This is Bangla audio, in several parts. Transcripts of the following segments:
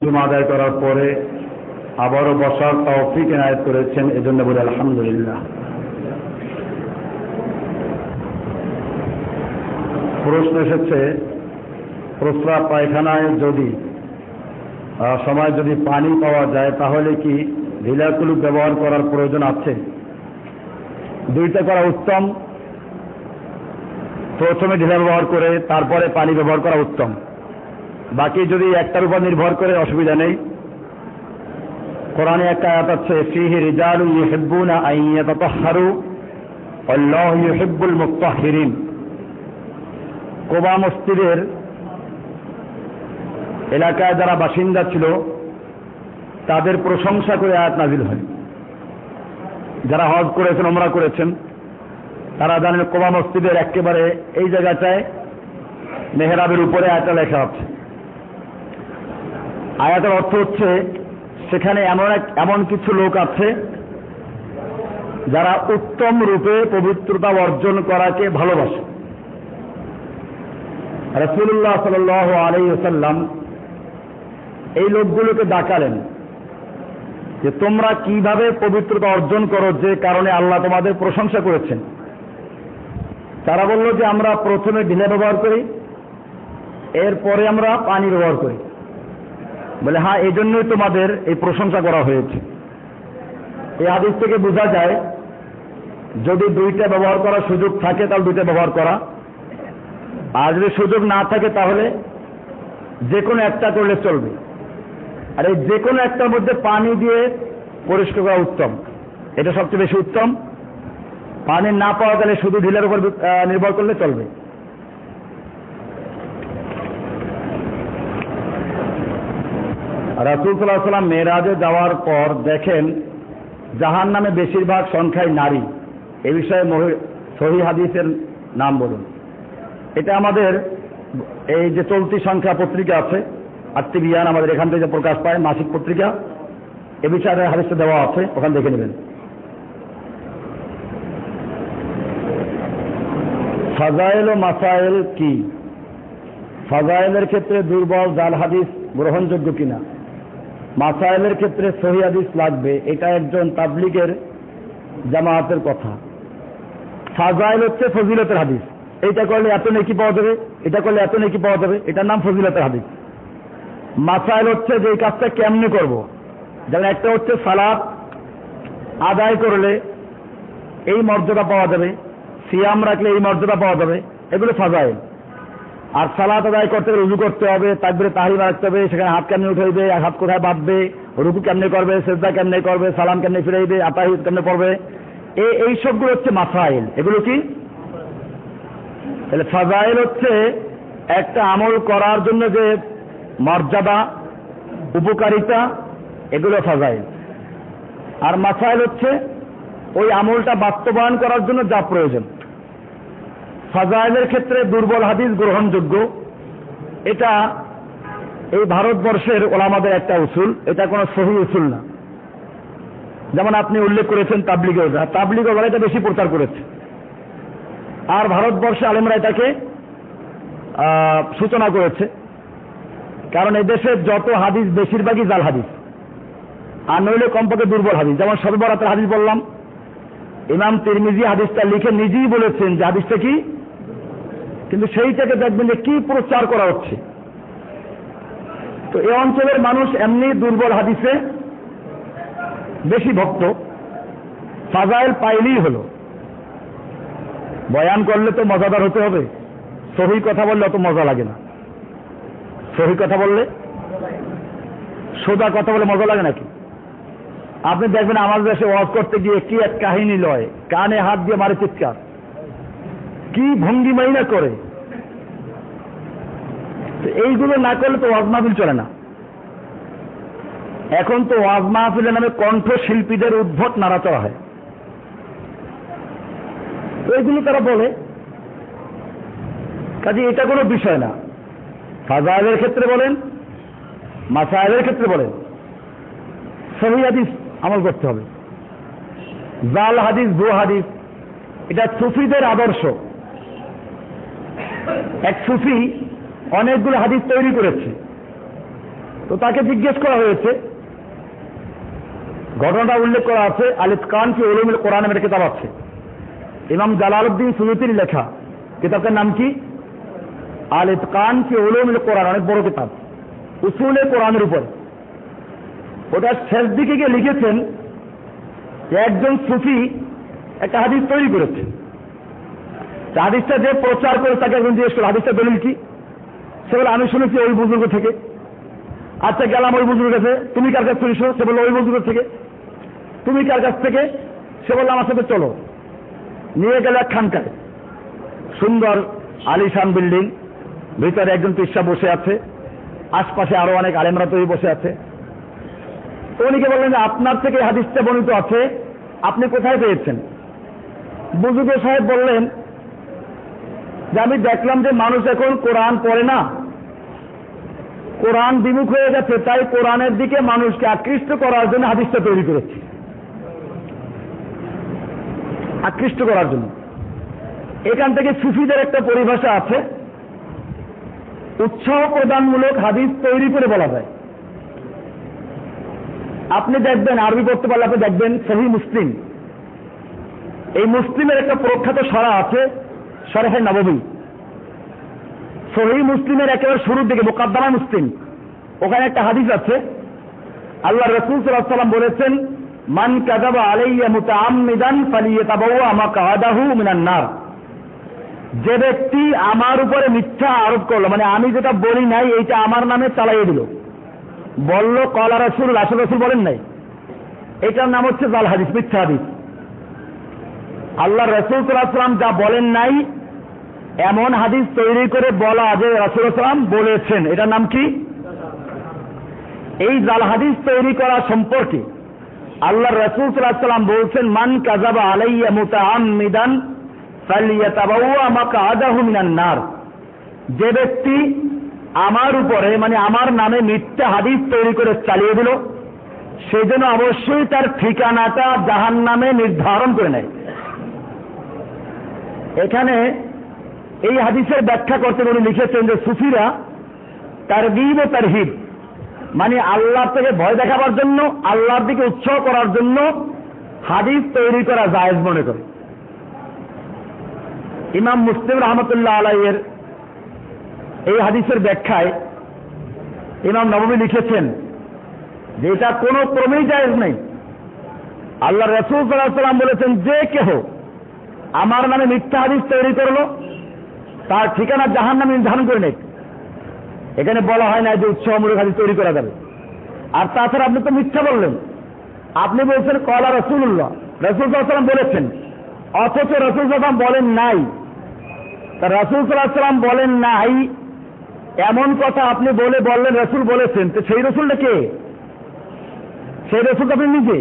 জুমা আদায় করার পরে আবারও বসার তৌফিক এনায়েত করেছেন, এজন্য বলি আলহামদুলিল্লাহ। প্রশ্ন এসেছে, প্রস্রাব পায়খানায় সময় যদি পানি পাওয়া যায় তাহলে কি ঢিলা কুলুপ ব্যবহার করার প্রয়োজন আছে? দুইটা করা উত্তম। প্রথমে ঢিলা ব্যবহার করে তারপরে পানি ব্যবহার করা উত্তম। বাকি যদি একটার উপর নির্ভর করে অসুবিধা নেই। কোরআনে একটা আয়াত আছে, ফীহি রিজালুন ইউহিব্বুনা আন ইয়াতাতাহহারু আল্লাহু ইউহিব্বুল মুতাহহিরিন। কুবা মসজিদের এলাকায় যারা বাসিন্দা ছিল তাদের প্রশংসা করে আয়াত নাযিল হয়। যারা হজ করেছেন, উমরা করেছেন, তারা জানেন কুবা মসজিদের একেবারে এই জায়গাটায় মেহরাবের উপরে আয়াতটা লেখা আছে। আয়াতের অর্থ হচ্ছে সেখানে এমন কিছু লোক আছে যারা উত্তম রূপে পবিত্রতা অর্জন করাকে ভালোবাসে। রাসূলুল্লাহ সাল্লাল্লাহু আলাইহি ওয়াসাল্লাম এই লোকগুলোকে ডাকালেন যে তোমরা কিভাবে পবিত্রতা অর্জন করো, যে কারণে আল্লাহ তোমাদের প্রশংসা করেছেন। তারা বলল যে আমরা প্রথমে ঢিলা ব্যবহার করি, এরপরে আমরা পানি ব্যবহার করি। বলে হ্যাঁ, এই জন্যই তোমাদের এই প্রশংসা করা হয়েছে। এই হাদিস থেকে বোঝা যায় যদি দুইটা ব্যবহার করার সুযোগ থাকে তাহলে দুইটা ব্যবহার করা, আর যদি সুযোগ না থাকে তাহলে যে কোনো একটা করলে চলবে। আর এই যে কোনো একটার মধ্যে পানি দিয়ে পরিষ্কার করা উত্তম, এটা সবচেয়ে বেশি উত্তম। পানি না পাওয়া গেলে শুধু ঢিলার উপর নির্ভর করলে চলবে। রাসূল সাল্লাল্লাহু আলাইহি ওয়াসাল্লাম মেরাজে যাওয়ার পর দেখেন জাহান্নামে বেশিরভাগ সংখ্যায় নারী। এই বিষয়ে সহিহ হাদিসের নাম বলুন। এটা আমাদের এই যে চলতি সংখ্যা পত্রিকা আছে, আত্মিবিয়ান, আমাদের এখান থেকে প্রকাশ পায় মাসিক পত্রিকা, এ বিষয়ে হাদিসটা দেওয়া আছে, ওখানে দেখে নেবেন। ফাজাইল ও মাসাইল কি? ফাজাইলের ক্ষেত্রে দুর্বল জাল হাদিস গ্রহণযোগ্য কিনা, মাসাইলের ক্ষেত্রে সহিহ হাদিস লাগবে, এটা একজন তাবলীগের জামায়াতের কথা। ফাজাইল হচ্ছে ফজিলতের হাদিস, এইটা করলে এত নেকি পাওয়া যাবে, এটা করলে এত নেকি পাওয়া যাবে, এটার নাম ফজিলতের হাদিস। মাসাইল হচ্ছে যে এই কাজটা কেমনে করব, যেমন একটা হচ্ছে সালাত আদায় করলে এই মর্যাদা পাওয়া যাবে, সিয়াম রাখলে এই মর্যাদা পাওয়া যাবে, এগুলো ফাজাইল। আর সালাত আদায় করতে গেলে রুজু করতে হবে, তাকবীরে তাহরিমা রাখতে হবে, সেখানে হাত কেমনে উঠাইবে, এক হাত কোথায় বাঁধবে, রুকু কেমনে করবে, সিজদা কেমনে করবে, সালাম কেমনে ফিরাইবে, আতাহিয়াত কেমনে পড়বে, এই সবগুলো হচ্ছে মাসাইল। এগুলো কি? তাহলে ফাজাইল হচ্ছে একটা আমল করার জন্য যে মর্যাদা, উপকারিতা, এগুলো ফাজাইল। আর মাসাইল হচ্ছে ওই আমলটা বাস্তবায়ন করার জন্য যা প্রয়োজন। ফাজাইলের ক্ষেত্রে দুর্বল হাদিস গ্রহণযোগ্য, এটা এই ভারতবর্ষের ওলামাদের একটা উসুল, এটা কোনো সহিহ উসুল না। যেমন আপনি উল্লেখ করেছেন তাবলীগ ওরা এটা বেশি প্রচার করেছে, আর ভারতবর্ষে আলেমরা এটাকে সূচনা করেছে। কারণ এদেশের যত হাদিস বেশিরভাগই জাল হাদিস, আর নইলে কমপক্ষে দুর্বল হাদিস। যেমন শবে বরাতের হাদিস বললাম, ইমাম তিরমিজি হাদিসটা লিখে নিজেই বলেছেন যে হাদিসটা কি, কিন্তু সেইটাকে দেখবেন যে কি প্রচার করা হচ্ছে। তো এই অঞ্চলের মানুষ এমনি দুর্বল হাদিসে বেশি ভক্ত, ফাজাইল পাইলেই হলো। বয়ান করলে তো মজাদার হতে হবে, সহিহ কথা বললে অত মজা লাগে না। সহিহ কথা বললে, সোজা কথা বলে মজা লাগে নাকি? আপনি দেখবেন আমাদের দেশে ওয়াজ করতে গিয়ে কি এক কাহিনী লয়, কানে হাত দিয়ে মারে চিৎকার, কি ভঙ্গিমাই না করে। এইগুলো না করলে তো ওয়াজ মাহফিল চলে না। এখন তো ওয়াজ মাহফিলের নামে কণ্ঠশিল্পীদের উদ্ভট নাড়াচড়া হয়, তো এইগুলো তারা বলে। কাজে এটা কোনো বিষয় না। ফাজাইলের ক্ষেত্রে বলেন, মাসাইলের ক্ষেত্রে বলেন, সহিহ হাদিস আমল করতে হবে। জাল হাদিস, ভুয়া হাদিস, এটা সুফিদের আদর্শ। এক সুফি অনেকগুলো হাদিস তৈরি করেছে, তো তাকে জিজ্ঞেস করা হয়েছে, ঘটনাটা উল্লেখ করা আছে আল ইতকান ফি উলুমিল কোরআন নামের কিতাব আছে, ইমাম জালালউদ্দিন সুয়ুতির লেখা। কিতাবটার নাম কি? আল ইতকান ফি উলুমিল কোরআন, অনেক বড় কিতাব, উসুলে কোরআনের উপর। ওটার শেষ দিকে গিয়ে লিখেছেন যে একজন সুফি একটা হাদিস তৈরি করেছে। হাদিসটা যে প্রচার করে তাকে একজন জিজ্ঞেস করে হাদিসটা দলিল কি? সে বলে আমি শুনেছি ওই বুজুর্গ থেকে। আচ্ছা গেলাম ওই বুজুর্গ কাছে, তুমি কার কাছ থেকে শুনেছো? সে বললো ওই বুজুর্গ থেকে। তুমি কার কাছ থেকে? সে বললো আমার সাথে চলো। নিয়ে গেল এক খানকায়, সুন্দর আলিশান বিল্ডিং, ভিতরে একজন পিসা বসে আছে, আশপাশে আরো অনেক আলেমরা তৈরি বসে আছে। তো উনিকে বললেন যে আপনার থেকে হাদিসটা বর্ণিত আছে, আপনি কোথায় পেয়েছেন? বুজুর্গ সাহেব বললেন যে আমি দেখলাম যে মানুষ এখন কোরআন পড়ে না, কোরআন বিমুখ হয়ে গেছে, তাই কোরআনের দিকে মানুষকে আকৃষ্ট করার জন্য হাদিসটা তৈরি করেছি। আকৃষ্ট করার জন্য। এখান থেকে সুফিদের একটা পরিভাষা আছে, উৎসাহ প্রদানমূলক হাদিস তৈরি করে বলা যায়। আপনি দেখবেন, আরবি পড়তে পারলে আপনি দেখবেন সহিহ মুসলিম, এই মুসলিমের একটা প্রখ্যাত সরা আছে, শরহে নববী। সহিহ মুসলিমের একেবারে শুরুর দিকে মুকাদ্দামা মুসলিম, ওখানে একটা হাদিস আছে। আল্লাহ রাসূল সাল্লাল্লাহু আলাইহি ওয়াসাল্লাম বলেছেন, মান কাযাবা আলাইয়া মুতাআম্মিদান ফালিয়াতাবাওয়া মাকআদাহু মিনান নার। যে ব্যক্তি আমার উপরে মিথ্যা আরোপ করলো, মানে আমি যেটা বলি নাই এইটা আমার নামে চালাইয়ে দিল, বলল ক্বালা রাসূলুল্লাহ, আসলে রাসূল বলেন নাই, এটার নাম হচ্ছে জাল হাদিস, মিথ্যা হাদিস। আল্লাহ রাসূল সাল্লাল্লাহু আলাইহি ওয়াসাল্লাম যা বলেন নাই এমন হাদিস তৈরি করে বলা যে রাসূল সাল্লাল্লাহু আলাইহি ওয়াসাল্লাম বলেছেন, এটার নাম কি? এই জাল হাদিস তৈরি করা সম্পর্কে আল্লাহ রাসূল সাল্লাল্লাহু আলাইহি ওয়াসাল্লাম বলছেন, মান কাযাবা আলাইয়া মুতাআম্মিদান ফালিয়াতাবাওয়া মাকআদাহু মিনান নার। যে ব্যক্তি আমার উপরে, মানে আমার নামে মিথ্যা হাদিস তৈরি করে চালিয়ে দিল, সেজন্য অবশ্যই তার ঠিকানাটা জাহান্নামে নির্ধারণ করে নেয়। এখানে এই হাদিসের ব্যাখ্যা করতে উনি লিখেছেন যে সুফিরা তারগীব ও তারহিব, মানে আল্লাহ থেকে ভয় দেখাবার জন্য, আল্লাহর দিকে উৎসাহ করার জন্য হাদিস তৈরি করা জায়েজ মনে করে। ইমাম মুসলিম রাহমাতুল্লাহ আলাইহির এই হাদিসের ব্যাখ্যায় ইমাম নববী লিখেছেন যে এটা কোনো ক্রমেই জায়েজ নেই। আল্লাহ রাসূল সাল্লাল্লাহু আলাইহি ওয়াসাল্লাম বলেছেন, যে কেহ আমার নামে মিথ্যা হাদিস তৈরি করলো তার ঠিকানা জাহান্নামে নির্ধারণ করে নেয়। এখানে বলা হয় না যে উৎসাহমূলক হাদিস তৈরি করা যাবে। আর তাছাড়া আপনি তো মিথ্যা বললেন, আপনি বলছেন ক্বালা রাসূলুল্লাহ, রাসূল সাল্লাল্লাহু আলাইহি ওয়াসাল্লাম বলেছেন, অথচ রাসূল সাল্লাল্লাহু আলাইহি ওয়াসাল্লাম বলেন নাই। তা রাসূল সাল্লাল্লাহু আলাইহি ওয়াসাল্লাম বলেন নাই এমন কথা আপনি বললেন রাসূল বলেছেন, তো সেই রাসূলটা কে? সেই রাসূল আপনি নিজে।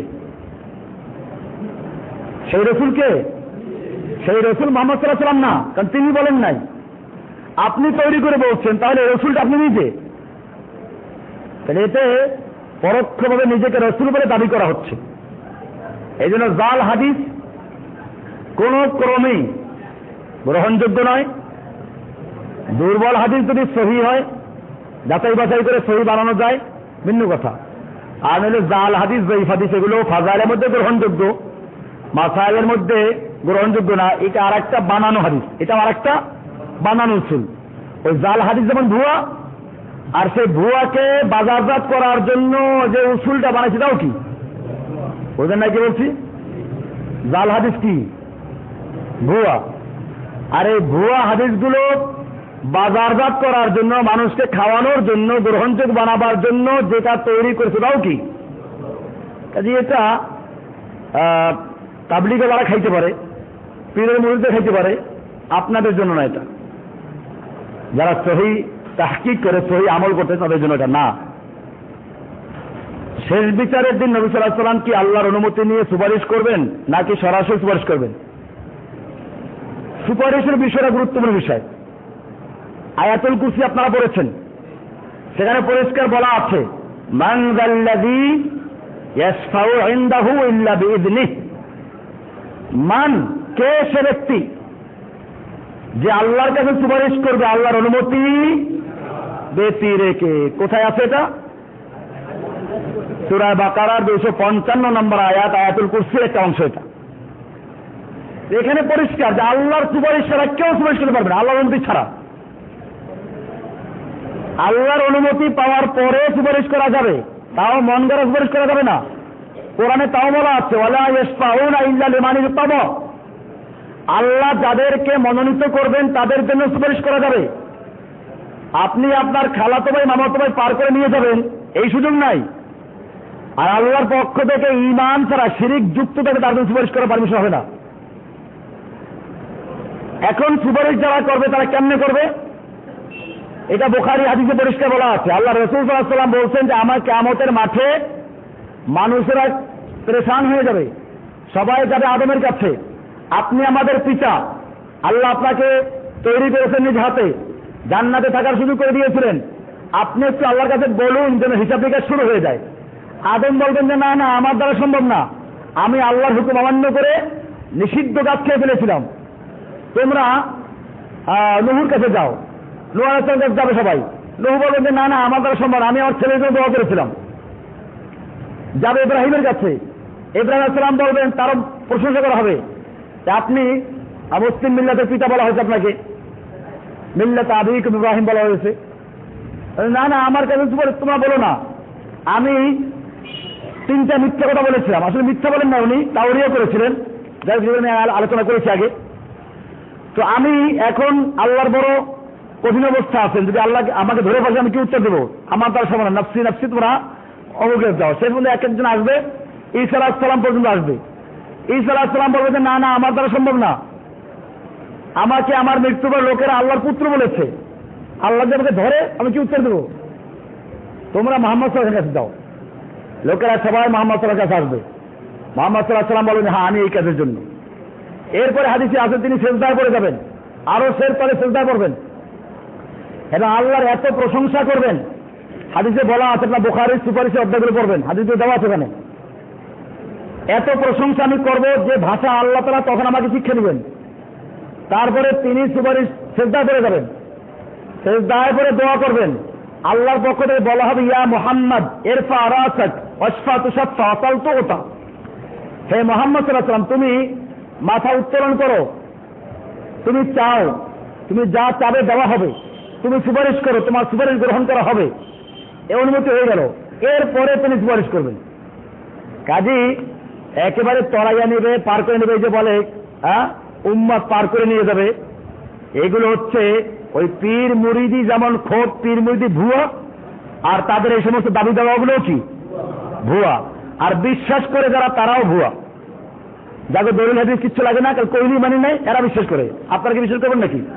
সেই রাসূল কে? সেই রাসূল মুহাম্মদ সাল্লাল্লাহু আলাইহি ওয়াসাল্লাম না, কারণ তিনি বলেন নাই, আপনি তৈরি করে বলছেন, তাহলে রাসূলটা আপনি নিজে। তাহলে এতে পরোক্ষভাবে নিজেকে রাসূল বলে দাবি করা হচ্ছে। এই জন্য জাল হাদিস কোন ক্রমেই গ্রহণযোগ্য নয়। দুর্বল হাদিস যদি সহি হয়, যাচাই বাছাই করে সহি বানানো যায়, ভিন্ন কথা। আর নইলে জাল হাদিস, জয়ীফ হাদিস, এগুলো ফাজাইলের মধ্যে গ্রহণযোগ্য, মাসাইলের মধ্যে গ্রহণযোগ্য না। এটা আর একটা বানানো হাদিস, এটা আর একটা বানানো উসুল। ওই জাল হাদিস যেমন ভুয়া, আর সেই ভুয়াকে বাজারজাত করার জন্য যে উসুলটা বানাইছে তাও কি? ওদের নাকি বলছি জাল হাদিস কি? ভুয়া। আর এই ভুয়া হাদিসগুলো বাজারজাত করার জন্য, মানুষকে খাওয়ানোর জন্য, গ্রহণযোগ্য বানাবার জন্য যেটা তৈরি করেছে তাও কি? কাজে এটা তাবলীগে যারা খাইতে পারে, পীরের মুরিদদের খাইতে পারে, আপনাদের জন্য না। এটা যারা সহি তাহকিক করে, সহি আমল করতে, তাদের জন্য এটা না। শেষ বিচারের দিন নবী সাল্লাল্লাহু আলাইহি ওয়াসাল্লাম কি আল্লাহর অনুমতি নিয়ে সুপারিশ করবেন নাকি সরাসরি সুপারিশ করবেন? সুপারিশের বিষয়টা গুরুত্বপূর্ণ বিষয়। আয়াতুল কুরসি আপনারা পড়েছেন, সেখানে পরিষ্কার বলা আছে, মান যাল্লাযী ইয়াশফাউ ইনদাহু ইল্লা বিইযনিহি। মান, কে সে ব্যক্তি যে আল্লাহর কাছে সুপারিশ করবে আল্লাহর অনুমতি ব্যতি রেখে। কোথায় আছে এটা? সূরা বাকারার 255 নম্বর আয়াত, আয়াতুল কুরসির একটা অংশ এটা। এখানে পরিষ্কার যে আল্লাহর সুপারিশ ছাড়া কেউ সুপারিশ করতে পারবে না, আল্লাহর অনুমতি ছাড়া। আল্লাহর অনুমতি পাওয়ার পরে সুপারিশ করা যাবে, তাও মন গড়া সুপারিশ করা যাবে না। কোরআনে তাও বলা আছে, ওয়ালা ইয়াশফাউনা ইল্লা লিমান ইরতাদা, আল্লাহ যাদেরকে মনোনীত করবেন তাদের জন্য সুপারিশ করা যাবে। আপনি আপনার খালাতো ভাই মামাতো ভাই পার করে নিয়ে যাবেন, এই সুযোগ নাই। আর আল্লাহর পক্ষ থেকে ঈমান ছাড়া শিরিক যুক্ত থেকে তার জন্য সুপারিশ করার পারমিশন হবে না। এখন সুপারিশ যারা করবে তারা কেমনে করবে? এটা বুখারী হাদিসে পরিষ্কার বলা আছে। আল্লাহ রাসূল সাল্লাল্লাহু আলাইহি ওয়াসাল্লাম বলছেন যে আমার কিয়ামতের মাঠে মানুষেরা পরেশান হয়ে যাবে, সবাই যাবে আদমের কাছে, আপনি আমাদের পিতা, আল্লাহ আপনাকে তৈরি করেছেন নিজ হাতে, জান্নাতে থাকার সুযোগ করে দিয়েছিলেন, আপনি একটু আল্লাহর কাছে বলুন যেন হিসাব নিকাশ শুরু হয়ে যায়। আদম বলবেন যে না না, আমার দ্বারা সম্ভব না, আমি আল্লাহর হুকুম অমান্য করে নিষিদ্ধ গাছ খেয়ে ফেলেছিলাম, তোমরা নূহের কাছে যাও। নূহ আলাইহিস সালামের কাছে যাবে সবাই। নূহ বলবেন যে না না, আমার দ্বারা সম্ভব না, আমি আমার ছেলের জন্য দোয়া করেছিলাম। যাবে ইব্রাহিমের কাছে, ইব্রাহিম আলাইহিস সালাম বলবেন, তারও প্রশংসা করা হবে, আপনি মুসলিম মিল্লাতের পিতা বলা হয়েছে আপনাকে, মিল্লাত আবিকুম ইব্রাহিম বলা হয়েছে। না না, আমার কাছে তোমরা বলো না, আমি 3টা মিথ্যা কথা বলেছিলাম। আসলে মিথ্যা বলেন না, উনি তাওরিয়া করেছিলেন, যাই আমি আলোচনা করেছি আগে। তো আমি এখন আল্লাহর বড় কঠিন অবস্থা আছেন, যদি আল্লাহ আমাকে ধরে পাশে আমি কি উত্তর দেবো? আমার তার সমান নাফসি নাফসি, তোমরা অবগত যাও। শেষ পর্যন্ত এক একজন আসবে, ঈসা আলাইহিস সালাম পর্যন্ত আসবে। ঈসা আলাইহিস সালাম বলবে যে না না, আমার দ্বারা সম্ভব না, আমাকে আমার মৃত্যুর পর লোকেরা আল্লাহর পুত্র বলেছে, আল্লাহ যে আমাকে ধরে আমি কি উত্তর দেবো? তোমরা মুহাম্মদ সাল্লাল্লাহু আলাইহি ওয়াসাল্লামের কাছে যাও। লোকেরা সবাই মুহাম্মদ সাল্লাল্লাহু আলাইহি ওয়াসাল্লামের কাছে আসবে। মুহাম্মদ সাল্লাল্লাহু আলাইহি ওয়াসাল্লাম বলবেন হ্যাঁ আমি এই কাজের জন্য। এরপরে হাদিসে আছে তিনি সিজদায় পড়ে যাবেন, আরো সের পরে সিজদায় পড়বেন এবং আল্লাহর এত প্রশংসা করবেন। হাদিসে বলা আছে, আপনার বুখারীর সুপারিশের অধ্যায়গুলো পড়বেন, হাদিসে দেওয়া আছে ওখানে। এত প্রশংসা আমি করব যে ভাষা আল্লাহ তাআলা তখন আমাকে শিক্ষা দিবেন। তারপরে তিনি সুপারিশ সিজদায় পড়ে যাবেন, সিজদায় পড়ে দোয়া করবেন। আল্লাহর পক্ষ থেকে বলা হবে ইয়া মুহাম্মদ ইরফা রাসাক ওয়াশফা তুশফা আতাল তুতা, হে মুহাম্মদ সাল্লাল্লাহু আলাইহি ওয়াসাল্লাম তুমি মাথা উত্তোলন করো, তুমি চাও, তুমি যা চাবে দেওয়া হবে, তুমি সুপারিশ করো, তোমার সুপারিশ গ্রহণ করা হবে। এই অনুমতি হয়ে গেল, এরপরে তিনি সুপারিশ করবেন। কাজী একেবারে তরাইয়া নেবে, পার করে নেবে, যে বলে উম্মত পার করে নিয়ে যাবে, এগুলো হচ্ছে ওই পীর মুরিদি, যেমন খোদ পীর মুরিদি ভুয়া, আর তাদের এই সমস্ত দাবি দাওয়াগুলো কি ভুয়া, আর বিশ্বাস করে যারা তারাও ভুয়া, যাদের দলিল হাদিস কিচ্ছু লাগে না, কইলি মানি নাই, এরা বিশ্বাস করে। আপনারা কি বিশ্বাস করবেন নাকি?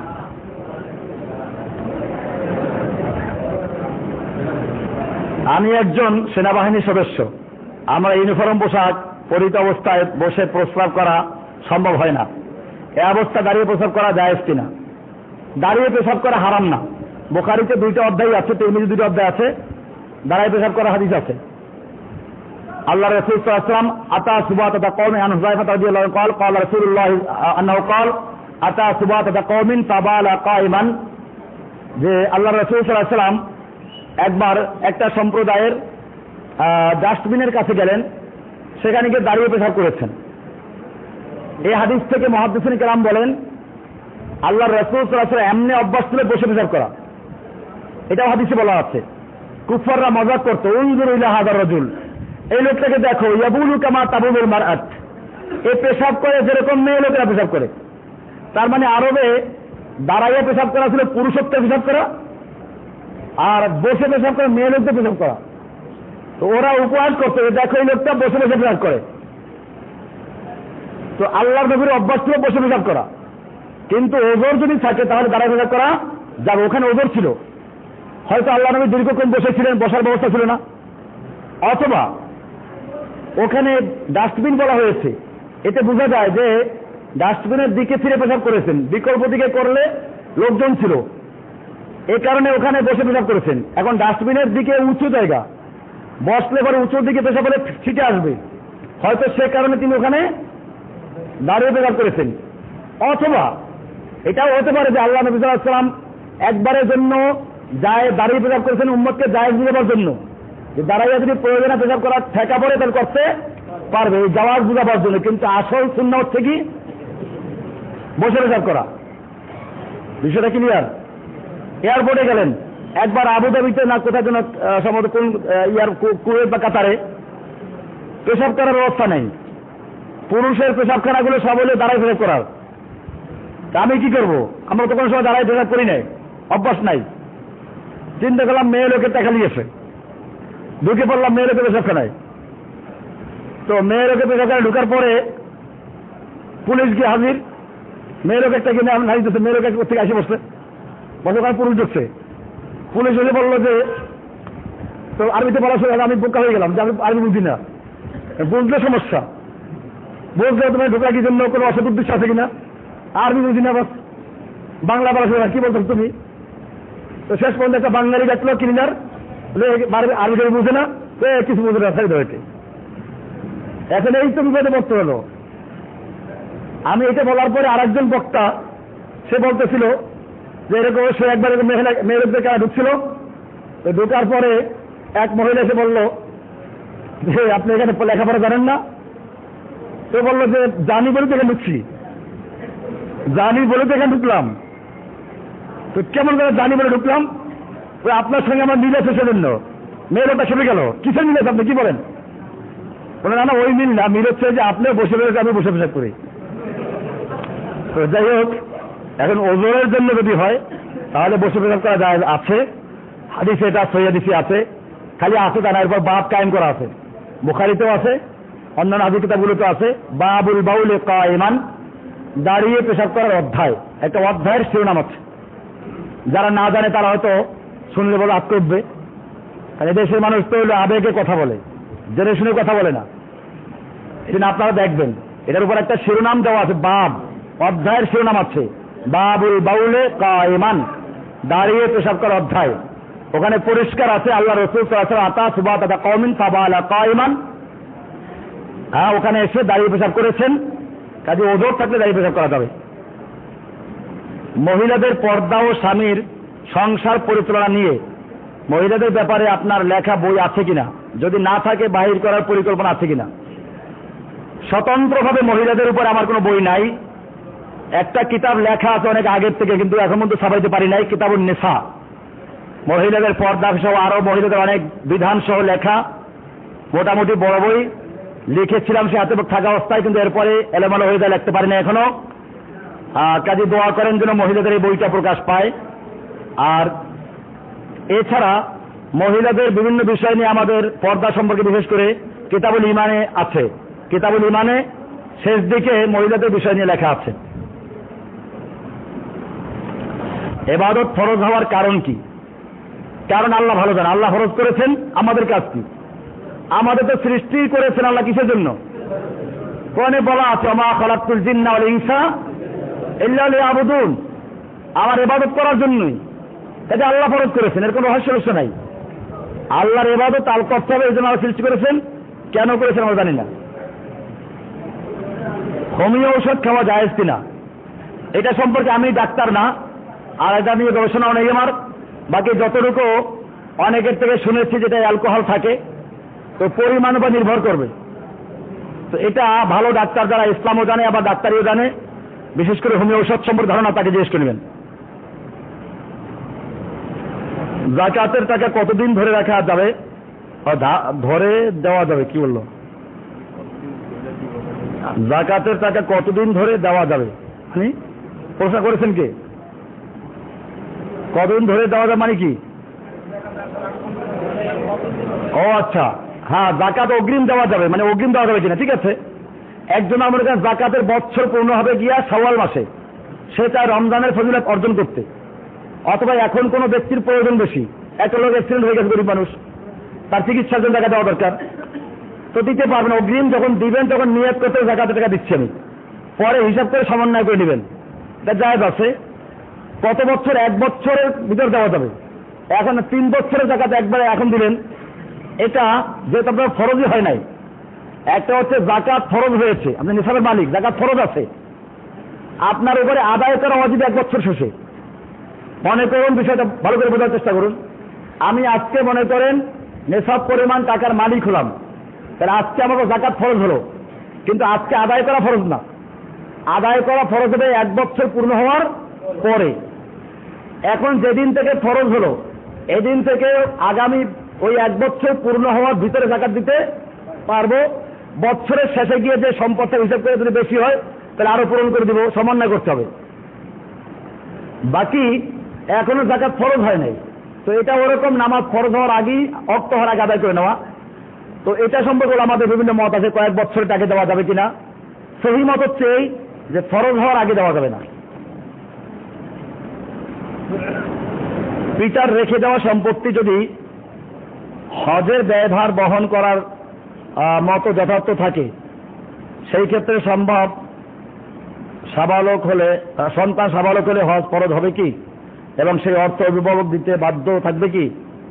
আমি একজন সেনাবাহিনীর সদস্য, আমরা ইউনিফর্ম পোশাক পরিহিত অবস্থায় বসে প্রস্রাব করা সম্ভব হয় না। এই অবস্থা দাঁড়িয়ে প্রস্রাব করা জায়েজ কিনা? দাঁড়িয়ে পেশাব করা হারাম না। বুখারীতে 2টা অধ্যায় আছে, তিরমিজি 2টা অধ্যায় আছে, দাঁড়িয়ে পেশাব করা হাদিস আছে। আল্লাহ রাসূল সাল্লাল্লাহু আলাইহি ওয়াসাল্লাম আতা সুবাতা কওমিন আন হুযায়ফা রাদিয়াল্লাহু আনহু قال قال رسول الله انه قال আতা সুবাতা কওমিন ফাবালা কাইমান, যে আল্লাহ রাসূল সাল্লাল্লাহু আলাইহি ওয়াসাল্লাম একবার একটা সম্প্রদায়ের ডাস্টবিনের কাছে গেলেন, সেখানে গিয়ে দাঁড়িয়ে পেশাব করেছেন। এই হাদিস থেকে মুহাদ্দিসিন কেরাম বলেন আল্লাহ রাসূল সাল্লাল্লাহু আলাইহি ওয়াসাল্লাম এমনি অভ্যাস ছিল বসে পেশাব করা, এটাও হাদিসে বলা আছে। কুফাররা মজাক করতো, উনজুর ইলা হাযার রাজুল, এই লোকটাকে দেখো, ইয়াবুলু কামা তাবুলুল মারআত, এই পেশাব করে যেরকম মেয়ে লোকেরা পেশাব করে। তার মানে আরবে দাঁড়াইয়ে পেশাব করা ছিল পুরুষত্বের পেশাব করা, আর বসে পেশাব করে মেয়ে লোকদের পেশাব করা। তো ওরা উপহাস করতো, দেখো এই লোকটা বসে বসে পেশাব করে। তো আল্লাহর নবীর অভ্যাস ছিল বসে পেশাব করা, কিন্তু ওজর যদি থাকে তাহলে দাঁড়ায় পেশাব করা যাবে। ওখানে ওজর ছিল, হয়তো আল্লাহ নবী দীর্ঘক্ষণ বসেছিলেন, বসার ব্যবস্থা ছিল না, অথবা ওখানে ডাস্টবিন বলা হয়েছে, এতে বোঝা যায় যে ডাস্টবিনের দিকে ফিরে পেশাব করেছেন, বিকল্প দিকে করলে লোকজন ছিল, এই কারণে ওখানে বসে পেশাব করেছেন। এখন ডাস্টবিনের দিকে উঁচু জায়গা, বসলে পরে উঁচুর দিকে পেশাব হলে ছিটে আসবে, হয়তো সে কারণে তিনি ওখানে দাঁড়িয়ে পেশাব করেছেন। অথবা এটাও হতে পারে যে আল্লাহ নবী সাল্লাল্লাহু আলাইহি ওয়াসাল্লাম একবারের জন্য দাঁড়িয়ে পেশাব করেছেন উম্মতকে জায়েজ দেওয়ার জন্য, যে দাঁড়াইয়া যদি প্রয়োজনে পেশাব করার ঠেকা পড়ে তাহলে করতে পারবে, এই জাওয়াজ বুঝাবার জন্য। কিন্তু আসল সুন্নাহ হচ্ছে কি বসে পেশাব করা। বিষয়টা ক্লিয়ার? এয়ারপোর্টে গেলেন, একবার আবুধাবিতে না কোথায় যেন সম্ভবত কোন কুয়েত বা কাতারে পেশাব করার ব্যবস্থা নেই। পুরুষের পেশাবখানাগুলো সব হলে দাঁড়ায় পেশাব করার। তা আমি কি করবো? আমরা তো কোনো সময় দাঁড়ায় পেশাব করি নাই, অভ্যাস নাই। চিন্তা করলাম মেয়ে লোকের টাকা নিয়েছে, ঢুকে পড়লাম মেয়ে লোকের পেশাবখানায়। তো মেয়ে লোকের পেশাবখানায় ঢুকার পরে পুলিশ গিয়ে হাজির, মেয়ে লোকের টাকা নিয়ে আমি হাজির, মেয়ে লোকের থেকে আসে বসছে, বসে ওখানে পুলিশ ঢুকছে। পুলিশ এসে বললো যে, তো আরবিতে বলার সময় আমি বোকা হয়ে গেলাম যে আমি আরবি বুঝি না। বুঝলে সমস্যা, বুঝলে তোমার ঢোকা কি জন্য কোনো অসৎ উদ্দেশ্য আছে কিনা, আরবি বুঝি না, বাস বাংলা বলার সময় কি বলতো তুমি। তো শেষ পর্যন্ত একটা বাঙালি দেখলো ক্লিনার, আরবি কেউ বুঝে না, কিছু বুঝে না, সাইড হয়েছে। এখন এই তো বিপদে পড়তে হলো। আমি এটা বলার পরে আরেকজন বক্তা সে বলতেছিল যে এরকম সে একবার মেয়েদের কারা ঢুকছিল, ঢোকার পরে এক মহিলা এসে বলল যে আপনি এখানে লেখাপড়া জানেন না? তো বললো যে জানি বলে তো এখানে ঢুকছি, জানি বলে তো এখানে ঢুকলাম। তো কেমন করে জানি বলে ঢুকলাম? আপনার সঙ্গে আমার মিল আছে সেজন্য। মেয়ের ওটা সেরে গেল, কিসের মিল আছে আপনি কি বলেন? বলে না না ওই মিল না, মিল হচ্ছে যে আপনি বসে বসে আমি বসে পেশাব করি। তো যাই হোক, এখন ওজনের জন্য যদি হয় তাহলে বসে পেশাব করা যায় আছে, হাদিসে এটা সহিহ হাদিসে আছে, খালি আছে তা না, এরপর বাব কায়েম করা আছে, বুখারীতেও আছে, অন্যান্য হাদিস কিতাবগুলোতে আছে। বাবুল বাউলে কায়েমান, দাঁড়িয়ে পেশাব করার অধ্যায়, একটা অধ্যায়ের শিরোনাম আছে। যারা না জানে তারা হয়তো শুনলে বলে আটকে উঠবে, কারণ দেশের মানুষ তো হলো আবেগে কথা বলে, জেনে শুনে কথা বলে না। সেদিন আপনারা দেখবেন এটার উপর একটা শিরোনাম দেওয়া আছে, বাব, অধ্যায়ের শিরোনাম আছে, বাবুল বাউলে কায়েমান, দাঁড়িয়ে পেশাব করার অধ্যায়। ওখানে পরিষ্কার আছে আল্লাহ রাসূল সাল্লাল্লাহু আলাইহি ওয়াসাল্লাম আতা সুবাতা কওমিন ফাবালা কায়েমান, হ্যাঁ ওখানে এসে দাঁড়িয়ে পেশাব করেছেন, কাজে ওজোর থাকলে দাঁড়িয়ে পেশাব করা যাবে। মহিলাদের পর্দা ও স্বামীর সংসার পরিচালনা নিয়ে মহিলাদের ব্যাপারে আপনার লেখা বই আছে কিনা, যদি না থাকে বাহির করার পরিকল্পনা আছে কিনা? স্বতন্ত্রভাবে মহিলাদের উপর আমার কোনো বই নাই। একটা কিতাব লেখা আছে অনেক আগের থেকে, কিন্তু এখন পর্যন্ত ছাপাইতে পারি নাই, কিতাবুন নিসা, মহিলাদের পর্দা সহ আরো মহিলাদের অনেক বিধান সহ লেখা, মোটামুটি বড় বই লিখেছিলাম সে হাতে থাকা অবস্থায়, কিন্তু এরপরে এলোমেলো হয়ে যায়, লিখতে পারি না এখনো। কাজে দোয়া করেন যেন মহিলাদের এই বইটা প্রকাশ পায়। আর এছাড়া মহিলাদের বিভিন্ন বিষয় নিয়ে আমাদের পর্দা সম্পর্কে বিশেষ করে কিতাবুল ইমানে আছে, কিতাবুল ইমানে শেষ দিকে মহিলাদের বিষয় নিয়ে লেখা আছে। ইবাদত ফরজ হওয়ার কারণ কি? কারণ আল্লাহ ভালো জানেন, আল্লাহ ফরজ করেছেন, আমাদের কাজ কি? আমাদের তো সৃষ্টি করেছেন আল্লাহ কিসের জন্য? কোরআনে বলা আছে ওমা খালাকতুল জিন্না ওয়াল ইনসা ইল্লা লিয়াবুদুন, আমার ইবাদত করার জন্যই। এটা আল্লাহ ফরজ করেছেন, এর কোনো রহস্য নাই। আল্লাহর ইবাদত আল করতে হবে, এই জন্য আল্লাহ সৃষ্টি করেছেন। কেন করেছেন আমরা জানি না। হোমিও ঔষধ খাওয়া জায়েজ কিনা এটা সম্পর্কে আমি ডাক্তার না, আর এটা নিয়ে গবেষণাও নেই আমার। বাকি যতটুকু অনেকের থেকে শুনেছি যেটা অ্যালকোহল থাকে, তো পরিমাণ উপর নির্ভর করবে। তো এটা ভালো ডাক্তার যারা ইসলামও জানে আবার ডাক্তারিও জানে, বিশেষ করে হোমিও ঔষধ সম্পর্কে ধারণা তাকে জিজ্ঞেস করবেন। যাকাতের টাকা কতদিন ধরে রাখা যাবে? ধরে দেওয়া যাবে, কি বললো? যাকাতের টাকা কতদিন ধরে দেওয়া যাবে আপনি প্রশ্ন করেছেন কে? কতদিন ধরে দেওয়া যাবে মানে কি? ও আচ্ছা, হ্যাঁ যাকাত অগ্রিম দেওয়া যাবে, মানে অগ্রিম দেওয়া যাবে কিনা, ঠিক আছে। একজন আমার কাছে যাকাতের বছর পূর্ণ হবে গিয়া শাওয়াল মাসে, সে চায় রমজানের ফজিলত অর্জন করতে, অথবা এখন কোনো ব্যক্তির প্রয়োজন বেশি, একটা লোক অ্যাক্সিডেন্ট হয়ে গেছে, গরিব মানুষ, তার চিকিৎসার জন্য টাকা দেওয়া দরকার, তো দিতে পারবেন। অগ্রিম যখন দিবেন তখন নিয়ত করতে যাকাতের টাকা দিচ্ছেন, পরে হিসাব করে সমন্বয় করে নেবেন, এটা জায়েজ আছে। কত বছর? 1 বছরের ভিতর দেওয়া যাবে। এখন 3 বছরের জাকাত একবারে এখন দিলেন, এটা যেহেতু আপনার ফরজই হয় নাই। একটা হচ্ছে জাকাত ফরজ হয়েছে, আপনি নিসাবের মালিক, জাকাত ফরজ আছে, আপনার উপরে আদায় করা ওয়াজিব 1 বছর শেষে। মনে করুন, বিষয়টা ভালো করে বোঝার চেষ্টা করুন। আমি আজকে মনে করেন নেশাব পরিমাণ টাকার মালিক হলাম, তাহলে আজকে আমাকে যাকাত ফরজ হলো, কিন্তু আজকে আদায় করা ফরজ না, আদায় করা ফরজ হবে 1 বছর পূর্ণ হওয়ার পরে। এখন যেদিন থেকে ফরজ হলো এদিন থেকে আগামী ওই 1 বছর পূর্ণ হওয়ার ভিতরে যাকাত দিতে পারবো। বছরের শেষে গিয়ে যে সম্পদটা হিসাব করে যদি বেশি হয় তাহলে আরো পূরণ করে দিব, সমন্বয় করতে হবে। বাকি এখনো যাকাত ফরজ হয় নাই, তো এটা ওরকম নামাজ ফরজ হওয়ার আগেই অক্ত হওয়ার আগে আদায় করে নেওয়া। তো এটা সম্পর্কে আমাদের বিভিন্ন মত আছে, কয়েক বছরের টাকা দেওয়া যাবে কিনা। সহি মত হচ্ছে এই যে ফরজ হওয়ার আগে দেওয়া যাবে না। পিতার রেখে দেওয়া সম্পত্তি যদি হজের ব্যয়ভার বহন করার মতো যথার্থ থাকে, সেই ক্ষেত্রে সম্ভব সাবালক হলে, সন্তান সাবালক হলে হজ ফরজ হবে কি, এবং সেই অর্থ অভিভাবক দিতে বাধ্য থাকবে কি?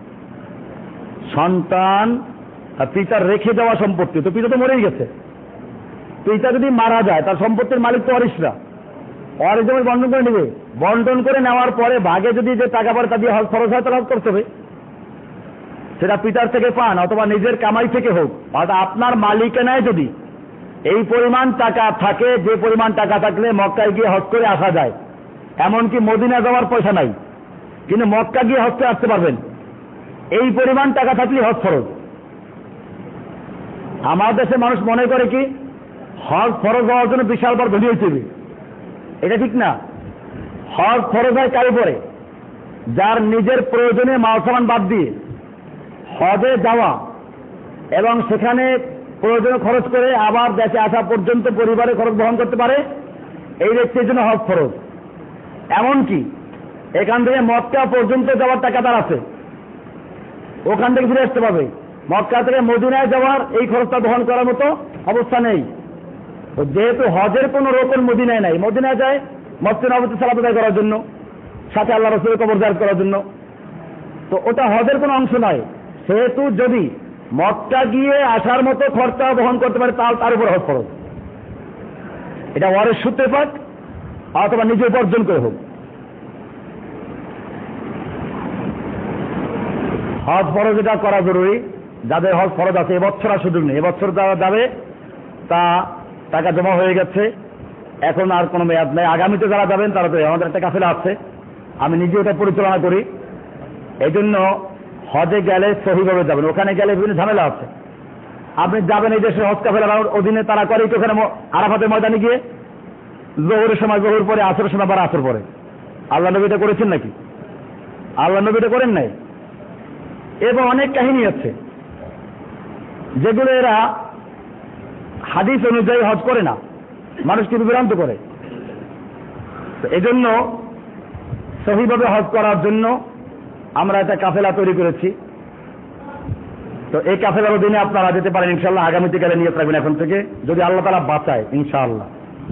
সন্তান পিতার রেখে দেওয়া সম্পত্তি, তো পিতা তো মরেই গেছে, পিতা যদি মারা যায় তার সম্পত্তির মালিক তো ওয়ারিশরা, ওয়ারিশ জমি বন্টন করে নেবে, বন্টন করে নেওয়ার পরে ভাগে যদি যে টাকা পড়ে তা দিয়ে হজ ফরজ হয় তাহলে হজ করতে হবে। সেটা পিতার থেকে পান অথবা নিজের কামাই থেকে হোক, অর্থাৎ আপনার মালিকানায় যদি এই পরিমাণ টাকা থাকে, যে পরিমাণ টাকা থাকলে মক্কায় গিয়ে হজ করে আসা যায়, এমনকি মদিনা যাওয়ার পয়সা নাই কিন্তু মক্কা গিয়ে হজ করে আসতে পারবেন, এই পরিমাণ টাকা থাকলে হজ ফরজ। আমার দেশে মানুষ মনে করে কি হজ ফরজ হওয়ার জন্য বিশাল বড় ধনী হইতে হবে, এটা ঠিক না। হজ ফরজ হয় কার উপরে? যার নিজের প্রয়োজনে মাল সামান বাদ দিয়ে হজে যাওয়া এবং সেখানে প্রয়োজনে খরচ করে আবার দেশে আসা পর্যন্ত পরিবারের খরচ বহন করতে পারে, এই ব্যক্তির জন্য হজ ফরজ। এমনকি এখান থেকে মক্কা পর্যন্ত যাওয়ার টাকা তার আছে, ওখান থেকে ফিরে আসতে পারবে, মক্কা থেকে মদিনায় যাওয়ার এই খরচটা বহন করার মতো অবস্থা নেই। যেহেতু হজের কোনো রকম মদিনায় নাই, মদিনায় যায় মসজিদ নববীতে সালাত আদায় করার জন্য, সাথে আল্লাহ রাসূলের কবর জিয়ারত করার জন্য, তো ওটা হজের কোনো অংশ নয়। সেহেতু যদি মক্কা গিয়ে আসার মতো খরচা বহন করতে পারে তার উপর হজ ফরজ। এটা ওয়ারিশ সূত্রে পাক অথবা নিজে উপার্জন করে হোক। হজ ফরজ এটা করা জরুরি, যাদের হজ ফরজ আছে এবছর আর সুযোগ নেই, এবছর যারা যাবে তা টাকা জমা হয়ে গেছে, এখন আর কোনো মেয়াদ নেই। আগামীতে যারা যাবেন তারা তো, আমাদের একটা কাফেলা আছে, আমি নিজে ওটা পরিচালনা করি, এই জন্য হজে গেলে সহিভাবে যাবেন। ওখানে গেলে বিভিন্ন ঝামেলা আছে, আপনি যাবেন এই দেশের হজ কাফেলার অধীনে, তারা করে তো ওখানে আরাফাতের ময়দানে গিয়ে জোহরের সময় জোহর পরে, আসরের সময় আবার আসর পরে। আল্লাহ নবী এটা করেছেন নাকি? আল্লাহ নবী এটা করেন নাই। এবং অনেক কাহিনী আছে যেগুলো এরা হাদিস অনুযায়ী হজ করে না, মানুষকে বিভ্রান্ত করে। এই জন্য সহিভাবে হজ করার জন্য আমরা একটা কাফেলা তৈরি করেছি। তো এই কাফেলার অধীনে আপনারা যেতে পারেন ইনশাআল্লাহ। আগামীতে গেলে নিয়ে থাকবেন এখন থেকে, যদি আল্লাহ তাআলা বাঁচায় ইনশাআল্লাহ।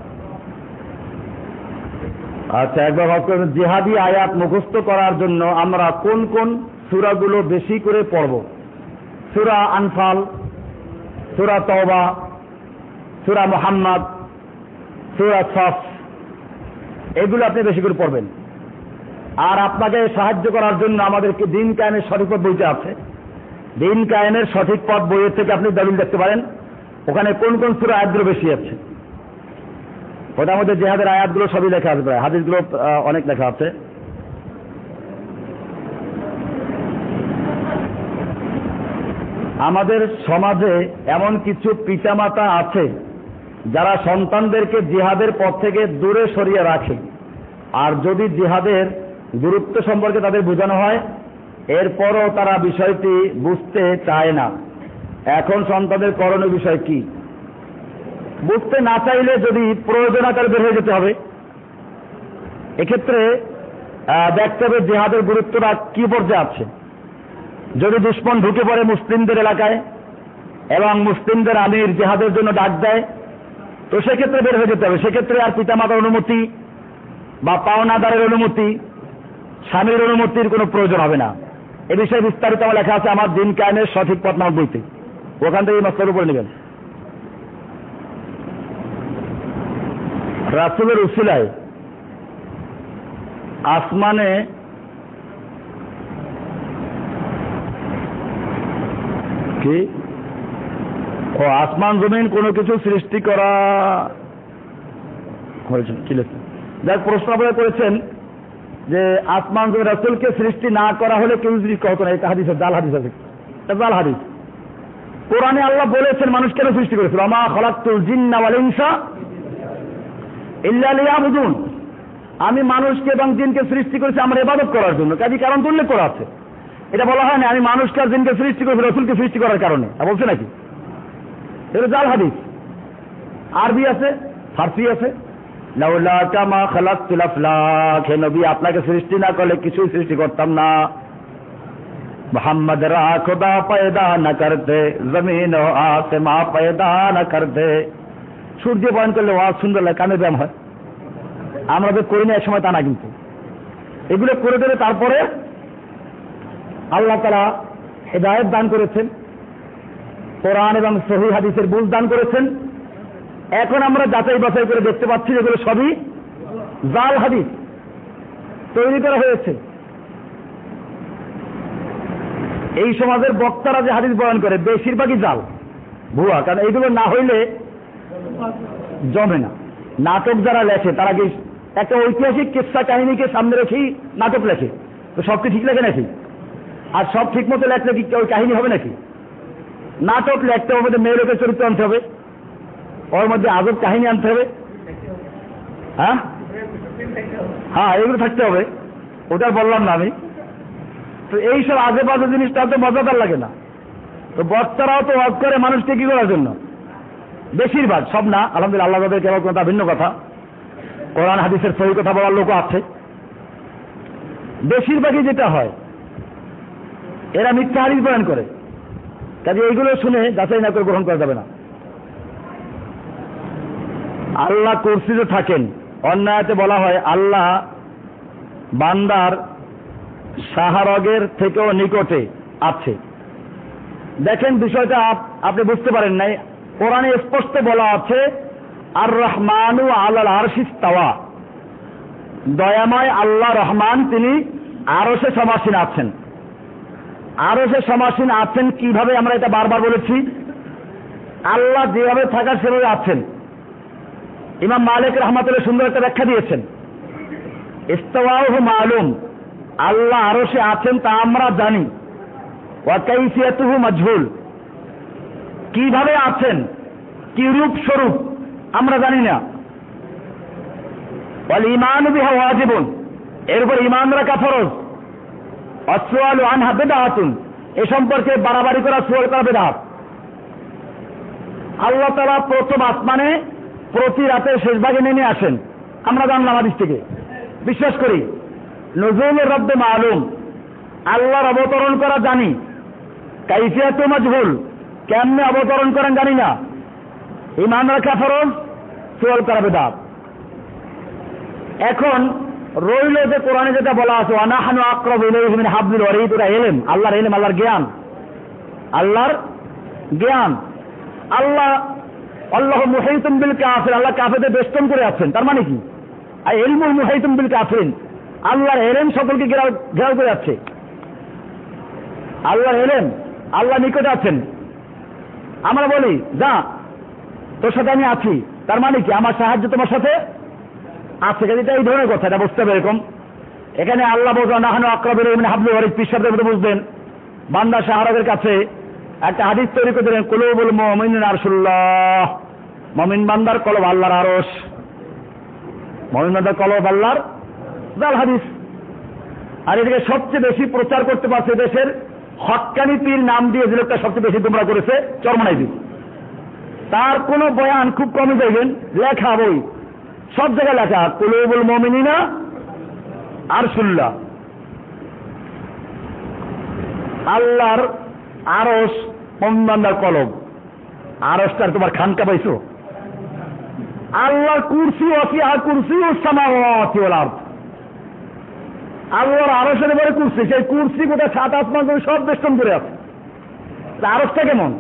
আচ্ছা, একবার হজ করবেন। জিহাদি আয়াত মুখস্থ করার জন্য আমরা কোন কোন সূরাগুলো বেশি করে পড়ব? সূরা আনফাল, সূরা তওবা, সূরা মুহাম্মদ, সূরা সফ, এগুলো আপনি বেশি করে পড়বেন। আর আপনাকে সাহায্য করার জন্য আমাদেরকে দিন কায়েমের সঠিক পথ বইতে আছে। দিন কায়েমের সঠিক পথ বইয়ের থেকে আপনি দলিল দেখতে পারেন, ওখানে কোন কোন সূরা আয়াতগুলো বেশি আছে। ওটার মধ্যে জিহাদের আয়াতগুলো সবই লেখা আছে, প্রায় হাদিসগুলো অনেক লেখা আছে। আমাদের সমাজে এমন কিছু পিতামাতা আছে যারা সন্তানদেরকে জিহাদের পথ থেকে দূরে সরিয়ে রাখে, আর যদি জিহাদের গুরুত্ব সম্পর্কে তাদের বোঝানো হয় এরপরও তারা বিষয়টি বুঝতে চায় না। এখন সন্তানদের করণীয় বিষয় কি? বুঝতে না চাইলে যদি প্রয়োজন আকারে বের হয়ে যেতে হবে। এক্ষেত্রে দেখতে হবে জিহাদের গুরুত্বটা কি পর্যায়ে আছে। যদি দুশমন ঢুকে পড়ে মুসলিমদের এলাকায় এবং মুসলিমদের আমির জিহাদের জন্য ডাক দেয়, তো সেক্ষেত্রে বের হয়ে যেতে হবে। সেক্ষেত্রে আর পিতামাতার অনুমতি বা পাওনাদারের অনুমতি, স্বামীর অনুমতির কোনো প্রয়োজন হবে না। এ বিষয়ে বিস্তারিত আমার লেখা আছে আমার দিন কায়েমের সঠিক পথ নামক বইতে, ওখান থেকে এই মাসলার উপরে নেবেন। রাসূলের উসিলায় আসমানে কি ও আসমান জমিন কোনো কিছু সৃষ্টি করা হয়েছে কি লেখা? যার প্রশ্ন আপনারা করেছেন যে আসমান জমিন রাসূলকে সৃষ্টি না করা হলে কেউ সৃষ্টি হতো না, এটা হাদিসের জাল হাদিস আছে, এটা জাল হাদিস। কোরআনে আল্লাহ বলেছেন মানুষ কেন সৃষ্টি করেছিল, আমা খালাকতুল জিন্না ওয়াল ইনসা ইল্লা লিয়াবুদুন, আমি মানুষকে এবং জিনকে সৃষ্টি করেছি আমার ইবাদত করার জন্য। কাজী কারণ তো উল্লেখ করা আছে, এটা বলা হয় না আমি মানুষকে আর জিনকে সৃষ্টি করেছি রাসূলকে সৃষ্টি করার কারণে, বলছে নাকি? এটা জাল হাদিস। আরবি আছে, ফার্সি আছে। লাউলা কামা খালাকতুল আফলাক, হে নবী আপনাকে সৃষ্টি না করলে কিছুই সৃষ্টি করতাম না। মোহাম্মদ রা খুদা পয়দা না করতে, জমিন ও আসমা পয়দা না করতে। সূর্য বয়ন করলে ওয়াজ সুন্দর লাগে, কানে ব্যায়াম হয়। আমরা তো করি না এক সময়, তা না, কিন্তু এগুলো করে দেবে। তারপরে আল্লাহ তাআলা হেদায়েত দান করেছেন, কোরআন এবং সহিহ হাদিসের বুঝ দান করেছেন। এখন আমরা যাচাই বাছাই করে দেখতে পাচ্ছি যেগুলো সবই জাল হাদিস তৈরি করা হয়েছে। এই সমাজের বক্তারা যে হাদিস বয়ান করে বেশিরভাগই জাল, ভুয়া। কারণ এইগুলো না হইলে জমে না। নাটক যারা লেখে তারা কি একটা ঐতিহাসিক কিস্সা কাহিনীকে সামনে রেখেই নাটক লেখে, তো সব কি ঠিক লেখে নাকি? আর সব ঠিক মতো লেখলে কি ওই কাহিনী হবে নাকি? নাটক লেখতে হবে, মেয়ে লোকের চরিত্র আনতে হবে, ওর মধ্যে আজব কাহিনী আনতে হবে। হ্যাঁ হ্যাঁ, এগুলো থাকতে হবে, ওটা বললাম না আমি। তো এইসব আজে বাজে জিনিসটা তো মজাদার লাগে না। তো বক্তারাও তো ওয়াজ করে মানুষকে কি করার জন্য, বেশিরভাগ, সব না আলহামদুলিল্লাহ, আল্লাহ তাদের কেবল কথা ভিন্ন কথা, কোরআন হাদিসের সহি কথা বলার লোক আছে। বেশিরভাগই যেটা হয় এরা মিথ্যা হাদিস বয়ান করে, কাজে এইগুলো শুনে যাচাই না করে গ্রহণ করা যাবে না। আল্লাহ কুরসিতে থাকেন, অন্যায়তে বলা হয় আল্লাহ বান্দার শাহরগের থেকেও নিকটে আছে। দেখেন বিষয়টা আপনি বুঝতে পারেন নাই, কোরআনে স্পষ্ট বলা আছে আর রহমানু আলাল আরশি ইস্তাওয়া, দয়াময় আল্লাহ রহমান তিনি আরশে সমাসীন আছেন। আরশে সমাসীন আছেন কিভাবে আমরা এটা বারবার বলেছি, আল্লাহ যেভাবে থাকার সেভাবে আছেন। ইমাম মালিক রাহমাতুল্লাহ সুন্দর একটা ব্যাখ্যা দিয়েছেন, ইস্তাওয়াহু মালুম, আল্লাহ আরশে আছেন তা আমরা জানি, ওয়া কাইফিয়াতুহু মাজহুল, কিভাবে আছেন কি রূপ স্বরূপ আমরা জানি না। ওয়াল ঈমানু বিহা ওয়াজিবুন, এর উপর ঈমান রাখা ফরজ। আসওয়ালু আনহা বিদআতুন, এ সম্পর্কে বাড়াবাড়ি করা, সুয়াল করা বিদআত। আল্লাহ তাআলা প্রথম আসমানে প্রতি রাতের শেষ ভাগে নেমে আসেন, আমরা জানলাম হাদিস থেকে, বিশ্বাস করি। নুজুলুর রব্বে মালুম, আল্লাহর অবতরণ করা জানি। কাইফিয়াতু মাজহুল, কেমনে অবতরণ করেন জানি না। ঈমান রাখা ফরজ, সুয়াল করা বিদআত। এখন রইল যে কোরআনে যেটা বলা আছে ওয়ানাহনু আকরাবু ইলাইহি মিন হাবলিল ওয়ারিদ, ওটা ইলম, আল্লাহর ইলম, আল্লাহর জ্ঞান, আল্লাহর জ্ঞান। আল্লাহ মুহাইতুম বিল কাফির, আল্লাহ কাফেরদের বেষ্টন করে আছেন। তার মানে কি, আর ইলমু মুহাইতুম বিল কাফিরিন, আল্লাহর ইলম সকলকে ঘেরাও করে আছে। আল্লাহর ইলম, আল্লাহ নিকটে আছেন। আমরা বলি যা তোর সাথে আমি আছি, তার মানে কি আমার সাহায্য তোমার সাথে আছে। এটা এই ধরনের কথা, এটা বুঝতে হবে এরকম। এখানে আল্লাহ বলছেন নাহনু আকরাবু ইলাইহি মিন হাবলিল ওয়ারিদ, পিসাবদের মধ্যে বুঝবেন বান্দা শাহরগের কাছে একটা হাদিস তৈরি করে দিলেন, কুলুবুল মুমিনিন আরশুল্লাহ, মুমিন বান্দার কলব আল্লাহর আরশ, মুমিন বান্দার কলব আল্লাহর, জাল হাদিস। আর এটাকে সবচেয়ে বেশি প্রচার করতে পারছে দেশের হক্কানি পীর নাম দিয়ে যে লোকটা সবচেয়ে বেশি তোমরা করেছে, চরমনাইবি। তার কোন বয়ান খুব কমই দেখবেন, লেখা বই সব জায়গায় লেখা কুলুবুল মুমিনিনা আরশুল্লাহ, আল্লাহর আরশ মুমিন বান্দার কলব। আরশটার তোমার খানকা পাইছো? আল্লাহর কুরসি ওয়াসিআ কুরসিউস সামাওয়াতি ওয়াল আরদ, আল্লাহর আরশের উপরে কুরসি, সেই কুরসি গোটা সাত আসমান করে সব বেষ্টন করে আছে। আরশটা কেমন,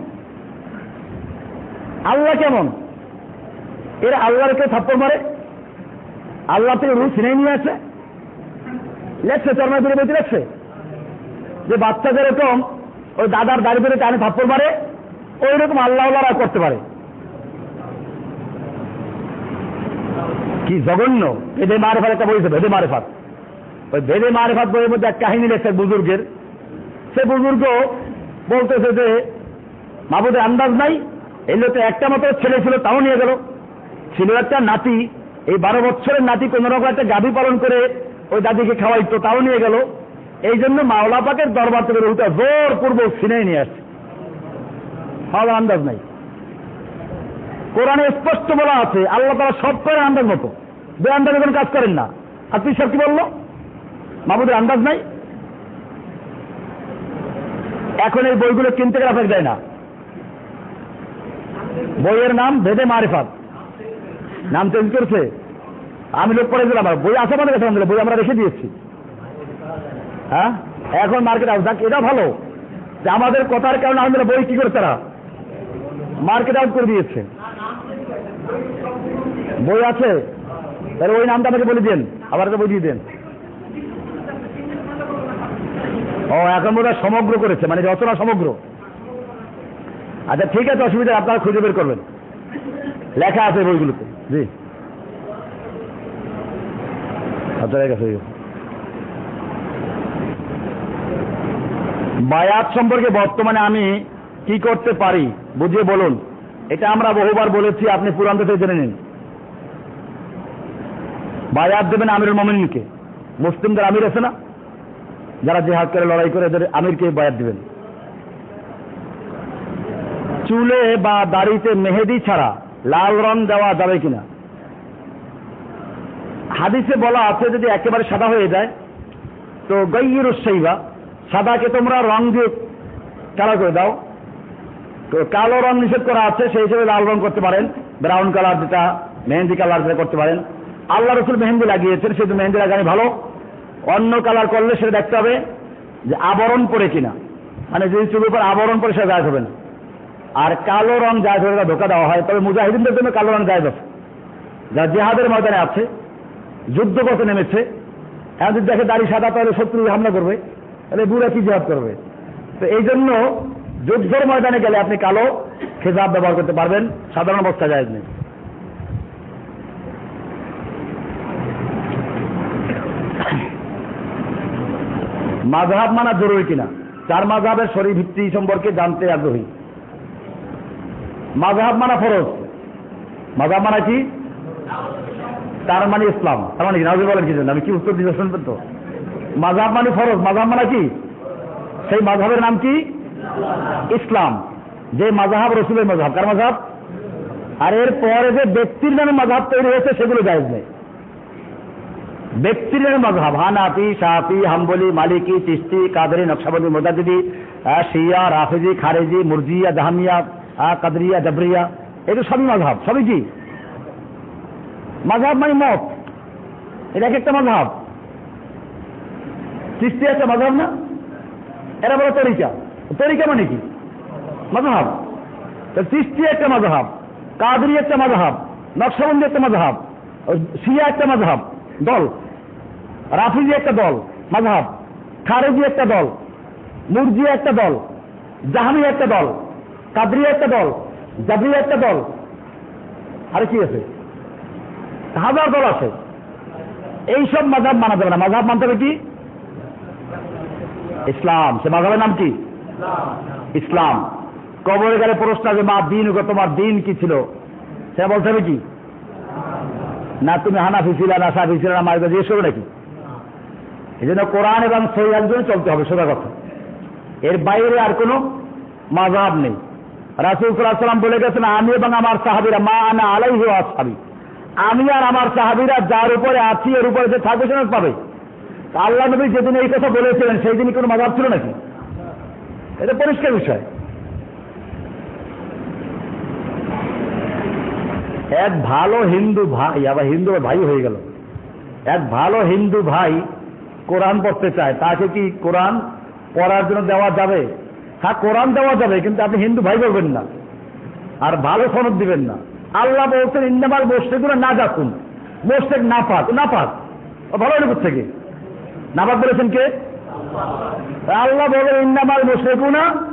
আল্লাহ কেমন? এরা আল্লাহর কেউ থাপ্পড় মারে? আল্লাহ থেকে রুহ ছিনিয়ে নিয়ে আসে, লেখছে চরমায় করে বেঁচে লেখছে যে বাচ্চা যেরকম ওই দাদার দাড়ি ধরে কানে থাপ্পড় মারে, ওই রকম আল্লাহওয়ালারা করতে পারে। কি জঘন্য! ভেদে মারেফাত একটা বইছে, ভেদে মারেফাত। ওই ভেদে মারেফাত বইয়ের মধ্যে এক কাহিনী লেখছে বুজুর্গের। সে বুজুর্গ বলতেছে যে মাহবুদের আন্দাজ নাই, এই লোকটা একটা মতো ছেলে ছিল, তাও নিয়ে গেল। ছিল একটা নাতি, এই 12 বছরের নাতি কোন রকম একটা গাভী পালন করে ওই দাদিকে খাওয়াইতো, তাও নিয়ে গেল। এই জন্য মাওলা পাকের দরবার থেকে রুটা জোর পূর্বক ছিনাই নিয়ে আসছে। আমার আন্দাজ নাই। কোরআনে স্পষ্ট বলা আছে আল্লাহ তাআলা সব করে আন্দাজ মতো, বেআন্দাজে কোনো কাজ করেন না। আপনি সব কি বললো? মাহবুদের আন্দাজ নাই। এখন এই বইগুলো কিনতে গেলে আপনাকে দেয় না। বইয়ের নাম ভেদে মারিফাত, নাম চেঞ্জ করছে। আমি লোক পড়েছিলাম, বই আছে আমাদের কাছে, বই আমরা রেখে দিয়েছি। হ্যাঁ, এখন মার্কেট আউট। এটা ভালো যে আমাদের কথার কারণে আমাদের বই কি করে তারা মার্কেট আউট করে দিয়েছে। বই আছে, তাহলে ওই নামটা আমাকে বলে দেন, আবার বই দিয়ে দেন। ও এখন বোধহয় সমগ্র করেছে, মানে রচনা সমগ্র। আচ্ছা ঠিক আছে, অসুবিধা, আপনারা খুঁজে বের করবেন, লেখা আছে বইগুলোতে। জি আপনার কাছে বায়াত সম্পর্কে বর্তমানে আমি কি করতে পারি বুঝিয়ে বলুন। এটা আমরা বহুবার বলেছি, আপনি পুরাণ থেকে জেনে নিন। বায়াত দেবেন আমিরুল মুমিনিনকে, মুসলিমদের আমির আছে না, যারা জিহাদ করে লড়াই করে, এদের আমিরকে বায়াত দিবেন। চুলে বা দাড়িতে মেহেদি ছাড়া লাল রং দেওয়া যাবে কিনা? হাদিসে বলা আছে যদি একেবারে সাদা হয়ে যায় তো গায়্যিরুস শাইবা, সাদাকে তোমরা রং দিয়ে কালো করে দাও। তো কালো রং নিষেধ করা আছে, সেই হিসেবে লাল রং করতে পারেন, ব্রাউন কালার যেটা, মেহেন্দি কালার যেটা করতে পারেন। আল্লাহ রসুল মেহেন্দি লাগিয়েছেন, সেহেতু মেহেন্দি লাগানো ভালো। অন্য কালার করলে সেটা দেখতে হবে যে আবরণ পড়ে কিনা, মানে যদি চুলের উপর আবরণ পড়ে সেটা জায়েজ হবে না। আর কালো রং জায়েজ হলে ধোকা দেওয়া হয়। তবে মুজাহিদিনদের জন্য কালো রং জায়েজ আছে, যারা জিহাদের ময়দানে আছে, যুদ্ধ করতে নেমেছে। এখন যদি দেখে দাড়ি সাদা, তাহলে শত্রু হামলা করবে, তাহলে বুড়া কি জিহাদ করবে? তো এই জন্য যুদ্ধের ময়দানে গেলে আপনি কালো খেজাব ব্যবহার করতে পারবেন, সাধারণ অবস্থা জায়েজ নেই। মাযহাব মানা জরুরি কিনা? 4 মাযহাবের শরীর ভিত্তি সম্পর্কে জানতে আগ্রহী। মাযহাব মানা ফরজ। মাযহাব মানা কি? তার মানে ইসলাম। তার মানে কি? নাউজুবিল্লাহ বলেন কি জন্য? আমি কি উত্তর দিতে শুনবেন তো? মাযহাব মানে ফরজ। মাযহাব মানে কি? সেই মাযহাবের নাম কি? ইসলাম। যে মাযহাব রাসূলের মাযহাব। কার মাযহাব? আর এর পরে যে ব্যক্তির নামে মাযহাব তৈরি হয়েছে সেগুলো জায়েজ নেই। ব্যক্তির নামে মাযহাব, হানাফি, শাফি, হাম্বলি, মালিকি, চিশতি, কাদরি, নকশবন্দি, মুতাজিদি, শিয়া, রাফিজি, খারেজি, মুরজিয়া, জাহমিয়া, কাদরিয়া, জাবরিয়া, এগুলো সবই মাযহাব। সবই কি মাযহাব? মানে মত। এটা একটা মাযহাব। চিশতি একটা মাযহাব না? এরা বলে তরিকা। তরিকা মানে কি? মাযহাব। চিশতি একটা মাযহাব, কাদরি একটা মাযহাব, নকশবন্দি একটা মাযহাব, শিয়া একটা মাযহাব দল, রাফিজি একটা দল মাযহাব, খারেজি একটা দল, মুরজিয়া একটা দল, জাহমি একটা দল, কাদরিয়া একটা দল, জাবরিয়া একটা দল, আরে কি আছে, হাজার দল আছে। এইসব মাযহাব মানা যাবে না। মাযহাব মানতে হবে কি? ইসলাম। সে মাযহাবের নাম কি? ইসলাম। কবরে গেলে প্রশ্ন আছে, মা দিন, তোমার দিন কি ছিল? সে বলতে হবে কি? না তুমি হানাফি ছিল, না শাফি ছিল, না মালিকি, জিজ্ঞেস করবে নাকি? এই জন্য কোরআন এবং সহিহ হাদিসে চলতে হবে, সোজা কথা। এর বাইরে আর কোনো মাযহাব নেই। রাসূল সাল্লাল্লাহু আলাইহি ওয়াসাল্লাম বলে গেছেন, আমি এবং আমার সাহাবীরা মা আনা আলাইহি ওয়া আসহাবি, আমি আর আমার সাহাবীরা যার উপরে আছি এর উপরে যে থাকবে সে পাবে। আল্লাহ নবী যেদিন এই কথা বলেছিলেন সেই দিনই কোনো মাযহাব ছিল নাকি? এটা পরিষ্কার বিষয়। এক ভালো হিন্দু ভাই, আবার হিন্দু ভাই হয়ে গেল, এক ভালো হিন্দু ভাই কোরআন পড়তে চায়, তাকে কি কোরআন পড়ার জন্য দেওয়া যাবে? হ্যাঁ, কোরআন দেওয়া যাবে, কিন্তু আপনি হিন্দু ভাই বলবেন না আর ভালো সনদ দিবেন না। আল্লাহ বলছেন ইন্নামাল মুশরিকুনা নাজাসুন, মুশরিক নাপাক। নাপাক ভালো হলো থেকে নাপাক বলেছেন কে? আল্লাহ বলেন ইন্নামাল মুশরিকুনা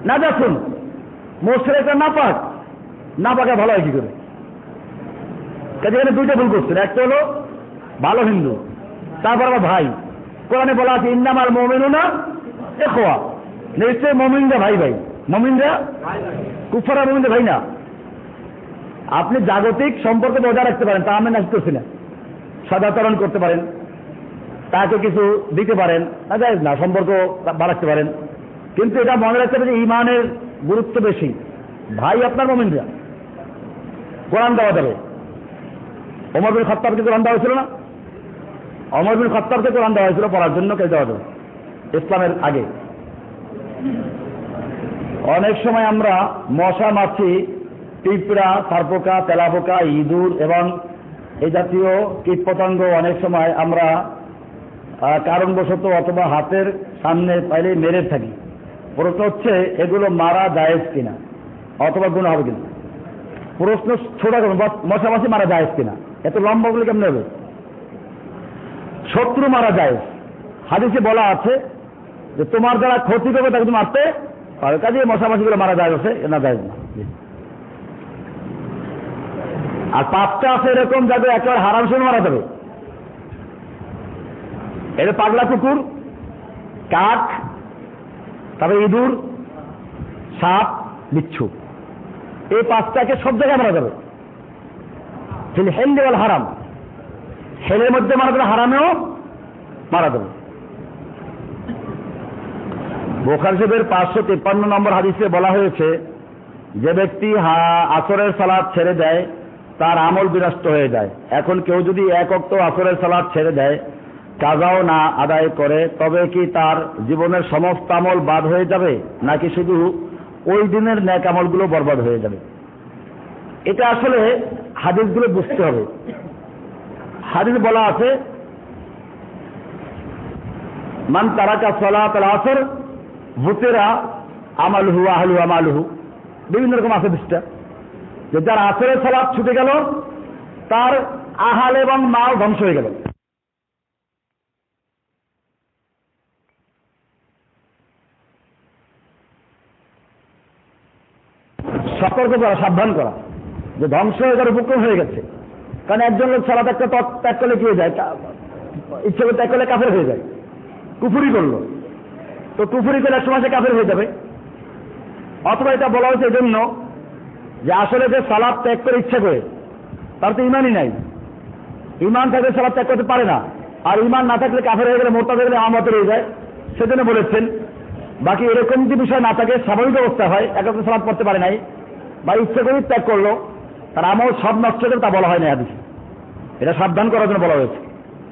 না দেখুন মোশরেকরা নাপাক, নাপাকে ভালো হয় কি করে? কাজে এখানে দুইটা ভুল করছেন। একটা হলো ভালো হিন্দু, তারপর আবার ভাই। কোরআনে বলা আছে ইন্নামাল মুমিনুনা ইখওয়া, নিশ্চয় মুমিনরা ভাই ভাই। মুমিনরা কুফার আর মুমিনরা ভাই না। আপনি জাগতিক সম্পর্ক বজায় রাখতে পারেন, তা আমি না করছি না। সদাচরণ করতে পারেন, তাকে কিছু দিতে পারেন, না জায়েজ না, সম্পর্ক বাড়াতে পারেন, কিন্তু এটা মনে রাখতে হবে যে ইমানের গুরুত্ব বেশি। ভাই আপনার মুমিনরা। কোরআন দেওয়া যাবে। ওমর বিন খাত্তাবকে কোরআন দেওয়া হয়েছিল না? ওমর বিন খাত্তাবকে কোরআন দেওয়া হয়েছিল পড়ার জন্য, কে দেওয়া যাবে? ইসলামের আগে। অনেক সময় আমরা মশা, মাছি, পিঁপড়া, সারপোকা, তেলাপোকা, ইঁদুর এবং এই জাতীয় কীটপতঙ্গ অনেক সময় আমরা কারণবশত অথবা হাতের সামনে পাইলে মেরে থাকি। প্রশ্ন হচ্ছে এগুলো মারা জায়েজ কিনা অথবা গুনাহ হবে কিনা? প্রশ্ন ছোট করুন, মশা মাছি মারা জায়েজ কিনা? এত লম্বা গুলো কেমন হবে? শত্রু মারা জায়েজ। হাদিসে বলা আছে যে তোমার যারা ক্ষতি করবে তাকে তুমি মারতে পারো। কাজে মশা মাছিগুলো মারা জায়েজ আছে, না জায়েজ না। আর 5টা আছে এরকম যাদের একেবারে হারাম শুনে মারা যাবে। এটা পাগলা কুকুর, কাক, তারপরে ইঁদুর, সাপ, বিচ্ছু। এই 5টাকে সব জায়গায় মারা যাবে। ফিল হিল্লি ওয়াল হারাম, হেলের মধ্যে মারা যাবে, হারামেও মারা যাবে। বুখারী শরীফের 553 নম্বর হাদিসে বলা হয়েছে যে ব্যক্তি আসরের সালাত ছেড়ে দেয় তার আমল বিনষ্ট হয়ে যায়। এখন কেউ যদি 1 ওয়াক্ত আসরের সালাত ছেড়ে দেয়, কাজাও না আদায় করে, তবে কি তার জীবনের সমস্ত আমল বাদ হয়ে যাবে, নাকি শুধু ওই দিনের নেক আমলগুলো বরবাদ হয়ে যাবে? এটা আসলে হাদিসগুলো বুঝতে হবে। হাদিস বলা আছে মান তারাকা সালাতাল আসর বুতিরা আমালুহু আহলু আমালুহু, বিভিন্ন রকম আছে দৃষ্টা, যে যার আসরের সালাত ছুটে গেল তার আহাল এবং মাল ধ্বংস হয়ে গেল। সতর্ক করা, সাবধান করা যে ধ্বংস হয়ে যাওয়ার উপক্রম হয়ে গেছে। কারণ একজন লোক সালাত একটা ত্যাগ করলে কি হয়ে যায়? ইচ্ছে করে ত্যাগ করলে কাফের হয়ে যায়। কুফরি করলো, তো কুফরি করলে 1 মাসে কাফের হয়ে যাবে। অথবা এটা বলা হয়েছে এজন্য যে আসলে যে সালাত ত্যাগ করে ইচ্ছা করে তার তো ইমানই নাই। ইমান থাকলে সালাত ত্যাগ করতে পারে না, আর ইমান না থাকলে কাফের হয়ে গেলে, মোরতাদ হয়ে গেলে আমাদের হয়ে যায়। সেজন্য বলেছেন। বাকি এরকম যে বিষয় না থাকে, স্বাভাবিক অবস্থা হয়, একাত্র সালাত পড়তে পারে নাই বা ইচ্ছে করে ত্যাগ করলো, তার আমল সব নষ্ট করে, তা বলা হয় না হাদিসে। এটা সাবধান করার জন্য বলা হয়েছে।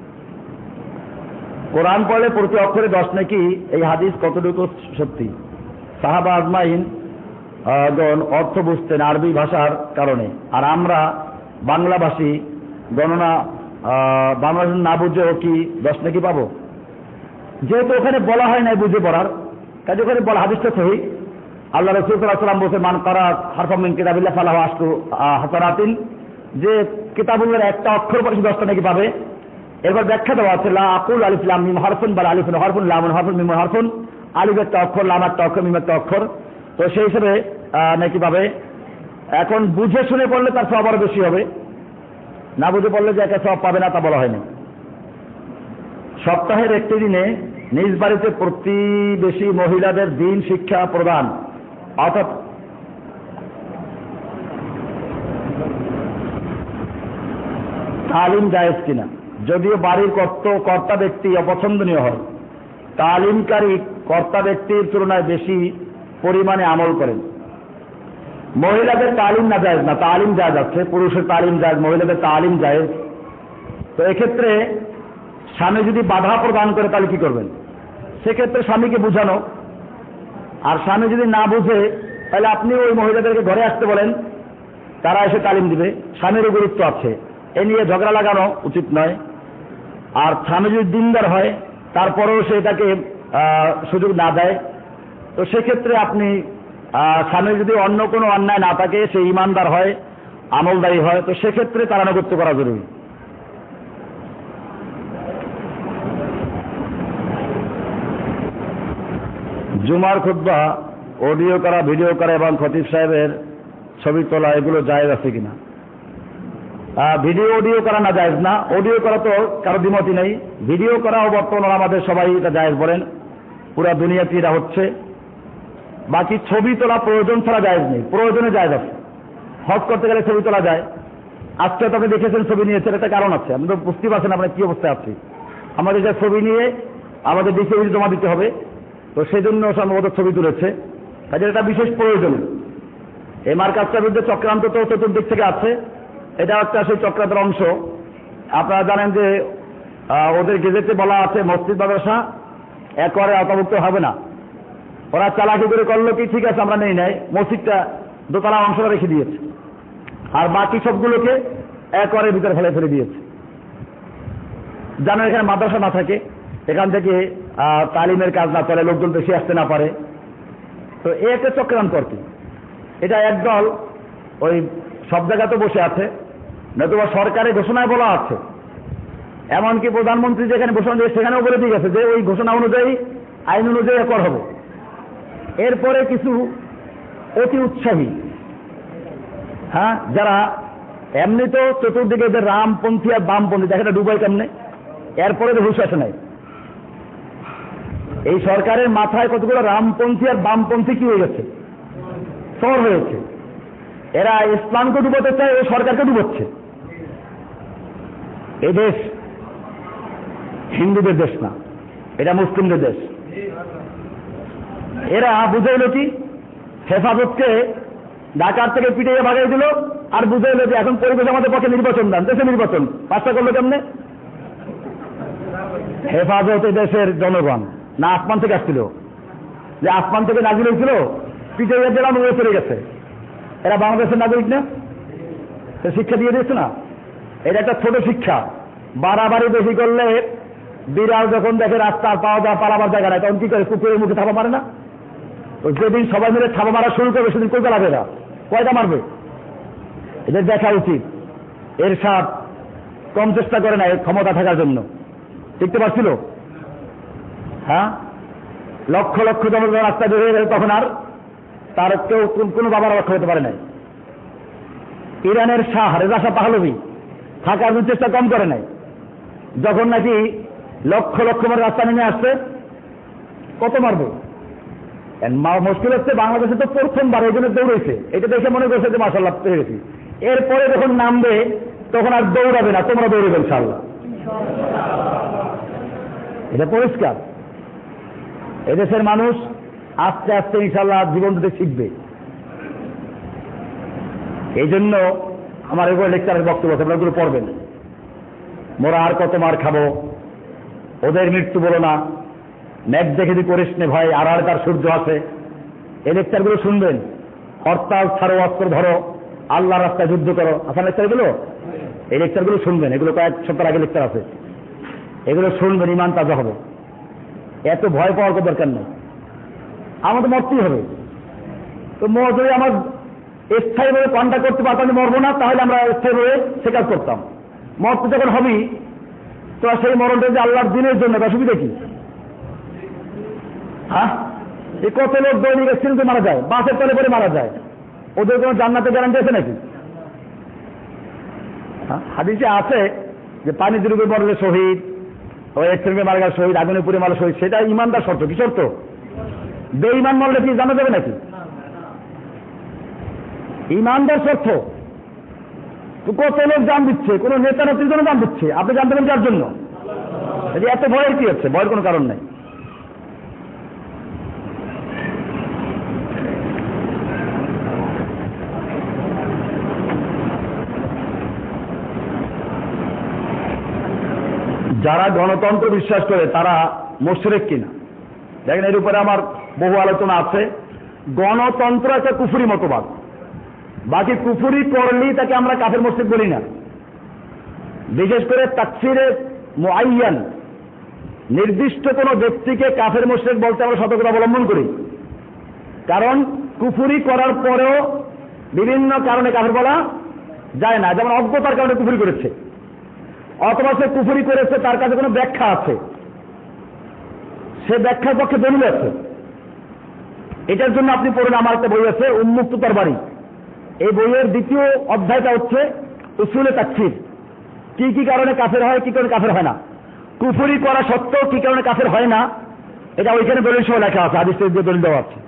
কোরআন পড়লে প্রতি অক্ষরে 10 নাকি, এই হাদিস কতটুকু সত্যি? সাহাবা আজমাইন গণ অর্থ বুঝতেন আরবি ভাষার কারণে, আর আমরা বাংলাভাষী গণনা বাংলা না বুঝেও কি 10 নাকি পাবো? যেহেতু ওখানে বলা হয় না বুঝে পড়ার, কাজে ওখানে বলা হাদিসটা সহি। আল্লাহ রাসূল সাল্লাল্লাহু আলাইহি ওয়াসাল্লাম বলেছেন মান কারা হারফাম মিন কিতাবিল্লাহ ফালাহু আশরু হাসানাতিন, যে কিতাবুল্লাহর একটা অক্ষর পড়ে 10টা নাকি পাবে। এরপর ব্যাখ্যা দেওয়া আছে লা আকুল আলিফ লাম মিম হারফুন বাল আলিফুন হারফুন লামুন হারফুন মিম হারফুন, আলিফ একটা অক্ষর, লাম একটা অক্ষর, মিম একটা অক্ষর, তো সেই হিসেবে নাকি পাবে। এখন বুঝে শুনে পড়লে তার সওয়াব আরো বেশি হবে, না বুঝে পড়লে যে একা সওয়াব পাবে না তা বলা হয়নি। সপ্তাহের একটি দিনে নিজ বাড়িতে প্রতিবেশী মহিলাদের দিন শিক্ষা প্রদান, অর্থাৎ তালিম জায়েজ কিনা? যদিও বাড়ির কর্তা ব্যক্তি অপছন্দনীয় হয়, তালিমকারী কর্তা ব্যক্তির তুলনায় বেশি পরিমাণে আমল করেন। মহিলাদের তালিম না জায়েজ না, তালিম জায়েজ আছে। পুরুষের তালিম জায়েজ, মহিলাদের তালিম জায়েজ। তো এক্ষেত্রে স্বামী যদি বাধা প্রদান করে তাহলে কি করবেন? সেক্ষেত্রে স্বামীকে বুঝানো, আর স্বামী যদি না বুঝে তাহলে আপনি ওই মহিলাদেরকে ঘরে আসতে বলেন, তারা এসে তালিম দিবে। স্বামীরও গুরুত্ব আছে, এ নিয়ে ঝগড়া লাগানো উচিত নয়। আর স্বামী যদি দিনদার হয় তারপরেও সে এটাকে সুযোগ না দেয়, তো সেক্ষেত্রে আপনি স্বামী যদি অন্য কোনো অন্যায় না থাকে, সে ইমানদার হয়, আমলদারি হয়, তো সেক্ষেত্রে তার আনুগত্য করা জরুরি। জুমার খুতবা অডিও করা, ভিডিও করা এবং খতিব সাহেবের ছবি তোলা এগুলো জায়েজ আছে কিনা? ভিডিও অডিও করা না জায়েজ না। অডিও করা তো কারো দ্বিমতই নেই। ভিডিও করাও বর্তমান আমাদের সবাই এটা জায়েজ বলেন, পুরা দুনিয়াতে এটা হচ্ছে। বাকি ছবি তোলা প্রয়োজন ছাড়া জায়েজ নেই, প্রয়োজনে জায়েজ আছে। হজ করতে গেলে ছবি তোলা যায়। আজকে তো আপনি দেখেছেন ছবি নিয়েছেন, একটা কারণ আছে। আপনি তো বুঝতে পারছেন আমরা কি অবস্থায় আছি। আমাদের যে ছবি নিয়ে আমাদের ডিসি জমা দিতে হবে, তো সেই জন্য সম্ভবত ছবি তুলেছে, কাজে এটা বিশেষ প্রয়োজন। এই মার্কাজটার বিরুদ্ধে চক্রান্ত তো চতুর্দিক থেকে আছে, এটা একটা সেই চক্রান্তের অংশ। আপনারা জানেন যে ওদের গেজেটে বলা আছে মসজিদ মাদ্রাসা একবারে আওতাভুক্ত হবে না। ওরা চালাকি করে করলো কি, ঠিক আছে আমরা নেই নাই, মসজিদটা দোতলা অংশটা রেখে দিয়েছে, আর বাকি সবগুলোকে একবারের ভিতরে ফেলে দিয়েছে। যেন এখানে মাদ্রাসা না থাকে, এখান থেকে তালিমের কাজ না চলে, লোকজন বেশি আসতে না পারে। তো এই একটা চক্রান্ত আর কি। এটা একদল ওই সব জায়গাতে বসে আছে, নতুবা সরকারের ঘোষণায় বলা আছে, এমনকি প্রধানমন্ত্রী যেখানে ঘোষণা দিয়ে সেখানেও বলে দিয়ে গেছে যে ওই ঘোষণা অনুযায়ী, আইন অনুযায়ী কর হবে। এরপরে কিছু অতি উৎসাহী, যারা এমনি তো চতুর্দিকে যে রামপন্থী আর বামপন্থী, দেখা ডুবাই কেমনে, এরপরে তো হুশ আসে নাই। এই সরকারের মাথায় কতগুলো রামপন্থী আর বামপন্থী কি হয়ে গেছে, সর হয়েছে। এরা ইসলামকে ডুবোতে চায়, ওই সরকারকে ডুবোচ্ছে। এই দেশ হিন্দুদের দেশ না, এটা মুসলিমদের দেশ। এরা বুঝাইল কি, হেফাজতকে ঢাকার থেকে পিটিয়ে ভাগাই দিল, আর বুঝাইল যে এখন পরিবেশ আমাদের পক্ষে নির্বাচন দেন, দেশে নির্বাচন পাঁচটা করলো কেমনে? হেফাজত দেশের জনগণ না আসমান থেকে আসছিল, যে আসমান থেকে নাজিল হয়েছিল, পিটিয়ে দিলাম, উড়ে চলে গেছে। এরা বাংলাদেশের নাগরিক না, শিক্ষা দিয়ে দিয়েছে না। এটা একটা ছোট শিক্ষা। বাড়াবাড়ি বেশি করলে বিড়াল যখন দেখে রাস্তা পাওয়া যায় পালাবার জায়গা নাই, তখন কি করে? কুকুরের মুখে থাপা মারে না? যেদিন সবাই মিলে থাপা মারা শুরু করবে সেদিন কয়টা লাগবে, এরা কয়টা মারবে? এদের দেখা উচিত। এরশাদ কম চেষ্টা করে না ক্ষমতা থাকার জন্য, টিকতে পারছিল? লক্ষ লক্ষ জনগণ রাস্তায় বের হয়ে গেছে, তখন আর তার কেউ কোনো বাবার রক্ষা হতে পারে নাই। ইরানের শাহ রেজা শাহ পাহলভি থাকার চেষ্টা কম করে নাই, যখন নাকি লক্ষ লক্ষ মানুষ রাস্তা নেমে আসছে, কত মারবে? মুশকিল হচ্ছে বাংলাদেশে তো প্রথমবার এই জন্য দৌড়েছে, এটা দেখে মনে করছে যে মাশাআল্লাহ পেয়ে গেছি। এরপরে যখন নামবে তখন আর দৌড়াবে না, তোমরা দৌড়বে ইনশাআল্লাহ, এটা পরিষ্কার। এদেশের মানুষ আস্তে আস্তে ইনশাআল্লাহ জীবন দিতে শিখবে। এই জন্য আমার এগুলো লেকচারের বক্তব্য আছে, আপনারা এগুলো পড়বেন। মোরা আর কত মার খাবো, ওদের মৃত্যু বলো না, ম্যাচ দেখে দি করিস নে ভাই, আর তার সূর্য আছে। এই লেকচারগুলো শুনবেন। হরতাল ছাড়ো, অস্ত্র ধরো, আল্লাহ রাস্তায় যুদ্ধ করো, আসার লেকচারগুলো, এই লেকচারগুলো শুনবেন। এগুলো কয়েক সপ্তাহ আগে লেকচার আছে, এগুলো শুনবেন, ইমান তাজা হবে। এত ভয় পাওয়ার কোনো দরকার নেই, আমাদের মরতেই হবে। তো যদি আমার স্থায়ীভাবে কন্ট্যাক্ট করতে পারতাম মরবো না, তাহলে আমরা স্থায়ীভাবে স্বীকার করতাম। মরতে যখন হবেই, তো সেই মরণটা যে আল্লাহর দিনের জন্য, তার সুবিধা কি? এই কত লোক দৈনিক অ্যাক্সিডেন্টে মারা যায়, বাসের তলে পরে মারা যায়, ওদের কোনো জান্নাতের গ্যারান্টি আছে নাকি? হাদিসে আছে যে পানি দুর্গে মরলে শহীদ, ওই অ্যাক্সিডেন্টে মারা গেল শহীদ, আগুনে পুড়ে মারা শহীদ, সেটা ইমানদার শর্ত। কি শর্ত? বেঈমান মরলে কি জানা যাবে নাকি? ইমানদার শর্ত। কত লোক জান দিচ্ছে, কোন নেতা নেত্রীর জন্য জান দিচ্ছে, আপনি জানতে পারেন যার জন্য। এত ভয়ের কি হচ্ছে? ভয়ের কোনো কারণ নাই। যারা গণতন্ত্র বিশ্বাস করে তারা মুশরিক কিনা দেখেন। এর উপরে আমার বহু আলোচনা আছে। গণতন্ত্র একটা কুফরি মতবাদ, বাকি কুফরি করলেই তাকে আমরা কাফের মুশরিক বলি না। বিশেষ করে তাকফিরে মুআয়্যান, নির্দিষ্ট কোনো ব্যক্তিকে কাফের মুশরিক বলতে আমরা সতর্কতা অবলম্বন করি। কারণ কুফরি করার পরেও বিভিন্ন কারণে কাফের বলা যায় না। যেমন অজ্ঞতার কারণে কুফরি করেছে, অথবা সে কুফরি করেছে তার কাছে কোনো ব্যাখ্যা আছে, সে ব্যাখ্যার পক্ষে দলিল আছে, এটার জন্য আপনি পড়ুন, আমার একটা বই আছে উন্মুক্ত তরবারি। এই বইয়ের দ্বিতীয় অধ্যায়টা হচ্ছে উসুলে তাকফির, কি কি কারণে কাফের হয়, কি কারণে কাফের হয় না, কুফরি করা সত্ত্বেও কি কারণে কাফের হয় না, এটা ওইখানে দলিল সহ লেখা আছে, হাদিস দিয়ে দলিল দেওয়া আছে।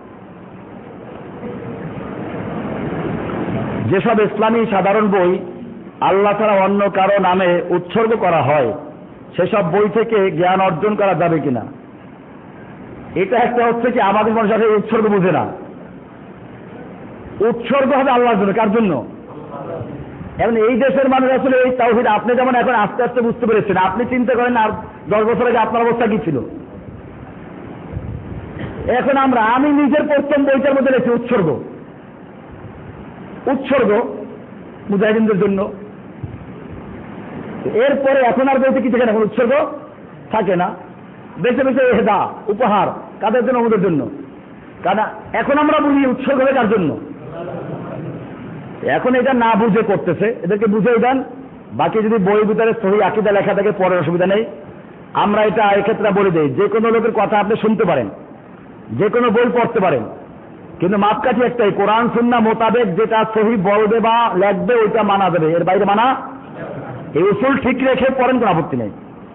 যেসব ইসলামী সাধারণ বই আল্লাহ ছাড়া অন্য কারো নামে উৎসর্গ করা হয়, সেসব বই থেকে জ্ঞান অর্জন করা যাবে কিনা? এটা একটা হচ্ছে কি, আমাদের মানুষ আসলে উৎসর্গ বুঝে না। উৎসর্গ হবে আল্লাহর জন্য, কার জন্য? এখন এই দেশের মানুষ আসলে এই তাওহীদ আপনি যেমন এখন আস্তে আস্তে বুঝতে পেরেছেন, আপনি চিন্তা করেন আর 10 বছর আগে আপনার অবস্থা কি ছিল। এখন আমি নিজের প্রথম বইটার মধ্যে রেখেছি উৎসর্গ, উৎসর্গ মুজাহিদিনদের জন্য। এরপরে এখন আর বলতে কি থাকে না, এখন উৎসর্গ থাকে না। বেছে বেছে হেদা উপহার কাদের জন্য? আমাদের জন্য। কারণ এখন আমরা বুঝি উৎসর্গ হবে কার জন্য। এখন এটা না বুঝে করতেছে, এদেরকে বুঝে দেন। বাকি যদি বই ভিতরে সহি আকীদা লেখা থাকে পড়ার অসুবিধা নেই। আমরা এটা এক্ষেত্রে বলে দেই, যে কোনো লোকের কথা আপনি শুনতে পারেন, যে কোনো বই পড়তে পারেন, কিন্তু মাপকাঠি একটাই, কোরআন সুন্নাহ মোতাবেক যেটা সহি বলবে বা লেখবে ওইটা মানা যাবে, এর বাইরে মানা। এই উসুল ঠিক রেখে পড়েন, কোনো আপত্তি নেই।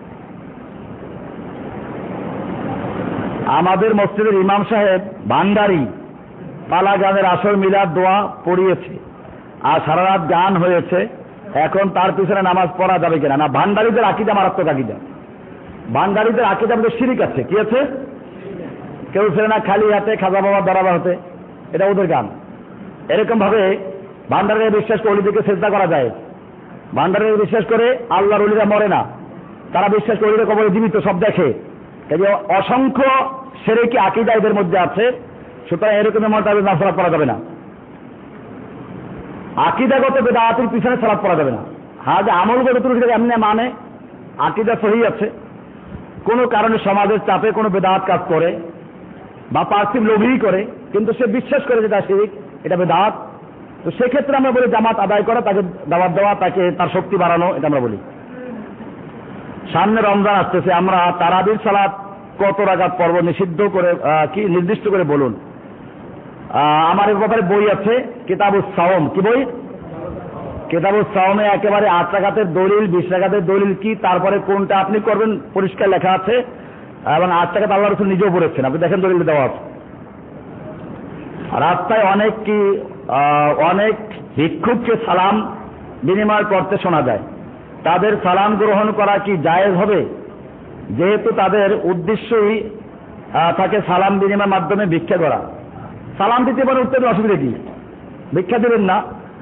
আমাদের মসজিদের ইমাম সাহেব ভান্ডারী পালা গানের আসর মিলাদ দোয়া পড়িয়েছে, আর সারা রাত গান হয়েছে। এখন তার পিছনে নামাজ পড়া যাবে কিনা? না, ভান্ডারীদের আকীদা মারাত্মক আকীদা। ভান্ডারীদের আকীদার মধ্যে শিরিক আছে। কি আছে? কেউ ছেলে না খালি হাতে খাজা বাবা দরাবা হতে, এটা ওদের গান। এরকম ভাবে ভান্ডারে বিশ্বাস করে অলিদেরকে চেষ্টা করা যায়। ভান্ডারে বিশ্বাস করে আল্লাহর অলিরা মরে না, তারা বিশ্বাস করে অলিরা কবরে জীবিত, সব দেখে। এই যে অসংখ্য শিরকি আকীদা এদের মধ্যে আছে। সুতরাং এরকমের মধ্যে না সালাত পড়া যাবে না। আকীদাগত বেদাতের পিছনে সালাত পড়া যাবে না। হ্যাঁ, যে আমলগত ত্রুটি এমনি মানে আকীদা সহি আছে, কোনো কারণে সমাজের চাপে কোনো বেদাত কাজ করে বা পার্থিব লোভই করে, কিন্তু সে বিশ্বাস করে যেটা শিরক, এটা বেদাত, তো সেক্ষেত্রে আমরা বলি জামাত আদায় করা, তাকে দাওয়াত দেওয়া, তাকে তার শক্তি বাড়ানো, এটা আমরা বলি। সামনে রমজান আসতেছে, আমরা তারাবির সালাত কত রাকাত পড়ব নিষিদ্ধ করে কি নির্দিষ্ট করে বলুন। আমার এর ব্যাপারে বই আছে, কিতাবুস সাওম। কি বই? কিতাবুস সাওমে একেবারে 8 রাকাতের দলিল, 20 রাকাতের দলিল কি, তারপরে কোনটা আপনি করবেন পরিষ্কার লেখা আছে। এবং 8 রাকাত আল্লাহ রাসূল নিজেও পড়েছেন, আপনি দেখেন দলিল দেওয়া আছে। রাস্তায় অনেক ভিক্ষুককে সালাম বিনিময় করতে শোনা যায়। তাদের সালাম গ্রহণ করা কি জায়েজ হবে? যেহেতু তাদের উদ্দেশ্যই থাকে সালাম বিনিময়ের মাধ্যমে ভিক্ষা করা। সালাম দিতে পারে, উত্তর অসুবিধা কি? ভিক্ষা দেবেন না।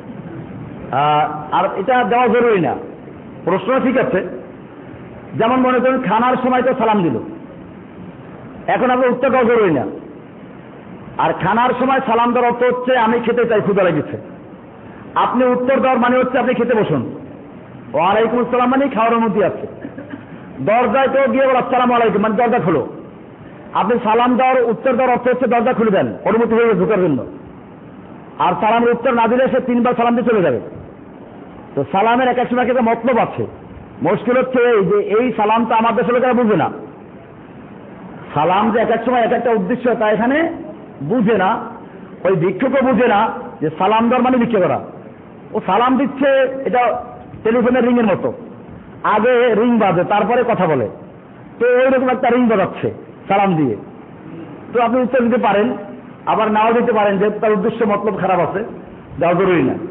আর এটা দেওয়া জরুরি না, প্রশ্ন ঠিক আছে। যেমন মনে করেন খানার সময় তো সালাম দিল, এখন আপনার উত্তর দেওয়া জরুরি না। আর খানার সময় সালাম দেওয়ার অর্থ হচ্ছে আমি খেতে চাই, ক্ষুধা লেগেছে। আপনি উত্তর দেওয়ার মানে হচ্ছে আপনি খেতে বসুন। ওয়ালাইকুম আসসালাম মানে খাওয়ার অনুমতি আছে। দরজায় তো গিয়ে বল আসসালামু আলাইকুম মানে দরজা খোলো। আপনি সালাম দেওয়ার উত্তর দেওয়ার অর্থ হচ্ছে দরজা খুলে দেন, অনুমতি হয়ে গেছে ঢোকার জন্য। আর সালামের উত্তর না দিলে সে 3 বার সালাম দিয়ে চলে যাবে। তো সালামের এক এক সময় একটা মতলব আছে। মুশকিল হচ্ছে এই যে এই সালামটা আমার দেশের লোকেরা বুঝে না। সালাম যে এক এক সময় এক একটা উদ্দেশ্য, তা এখানে বুঝে না। ওই ভিক্ষুকও বুঝে না যে সালাম দেওয়ার মানে ভিক্ষা করা। ও সালাম দিচ্ছে এটা টেলিফোনের রিং এর মতো, আগে রিং বাজে তারপরে কথা বলে। তো ওইরকম একটা রিং বাজাচ্ছে সালাম দিয়ে। তো আপনি উত্তর দিতে পারেন, আবার নাও দিতে পারেন, যেহেতু তার উদ্দেশ্য মতলব খারাপ আছে, দেওয়া জরুরি না।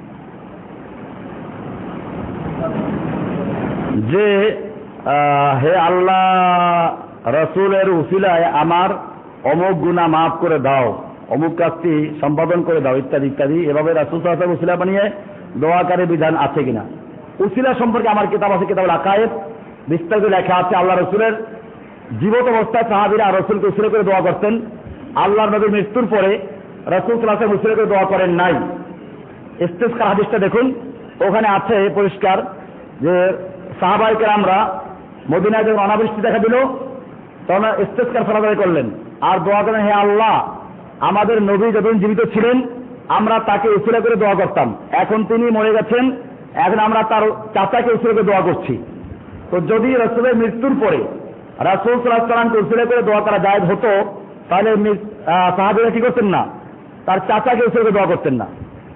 যে হে আল্লাহ রসুলের উসিলায় আমার অমুক গুনাহ মাফ করে দাও, অমুক কাজটি সম্পাদন করে দাও, ইত্যাদি ইত্যাদি। এভাবে রাসূল সাল্লাল্লাহু আলাইহি ওয়াসাল্লাম উসিলা বানিয়ে দোয়াকারী বিধান আছে কিনা? উসিলা সম্পর্কে আমার কিতাব আছে, কিতাবুল আকায়েদ, বিস্তারিত লেখা আছে। আল্লাহ রসুলের জীবত অবস্থায় সাহাবীরা রসুলকে উসিলা করে দোয়া করতেন। আল্লাহর নবীর মৃত্যুর পরে রাসূল সাল্লাল্লাহু আলাইহি ওয়াসাল্লাম উসিলা করে দোয়া করেন নাই। ইস্তিসকার হাদিসটা দেখুন, ওখানে আছে পরিষ্কার যে সাহাবায়ে কেরামরা মদিনায় যখন অনাবৃষ্টি দেখা দিল তখন ইস্তিসকার সালাত আদায় করলেন আর দোয়া করেন, হে আল্লাহ আমাদের নবী যতদিন জীবিত ছিলেন আমরা তাকে উসিলা করে দোয়া করতাম, এখন তিনি মরে গেছেন, এখন আমরা তার চাচাকে উসিলা করে দোয়া করছি। তো যদি রাসূলের মৃত্যুর পরে রাসূল সাল্লাল্লাহু আলাইহি ওয়াসাল্লামকে উসিলা করে দোয়া করা জায়েজ হতো, তাহলে সাহাবীরা কি করতেন না, তার চাচাকে উৎসর্গে দোয়া করতেন না।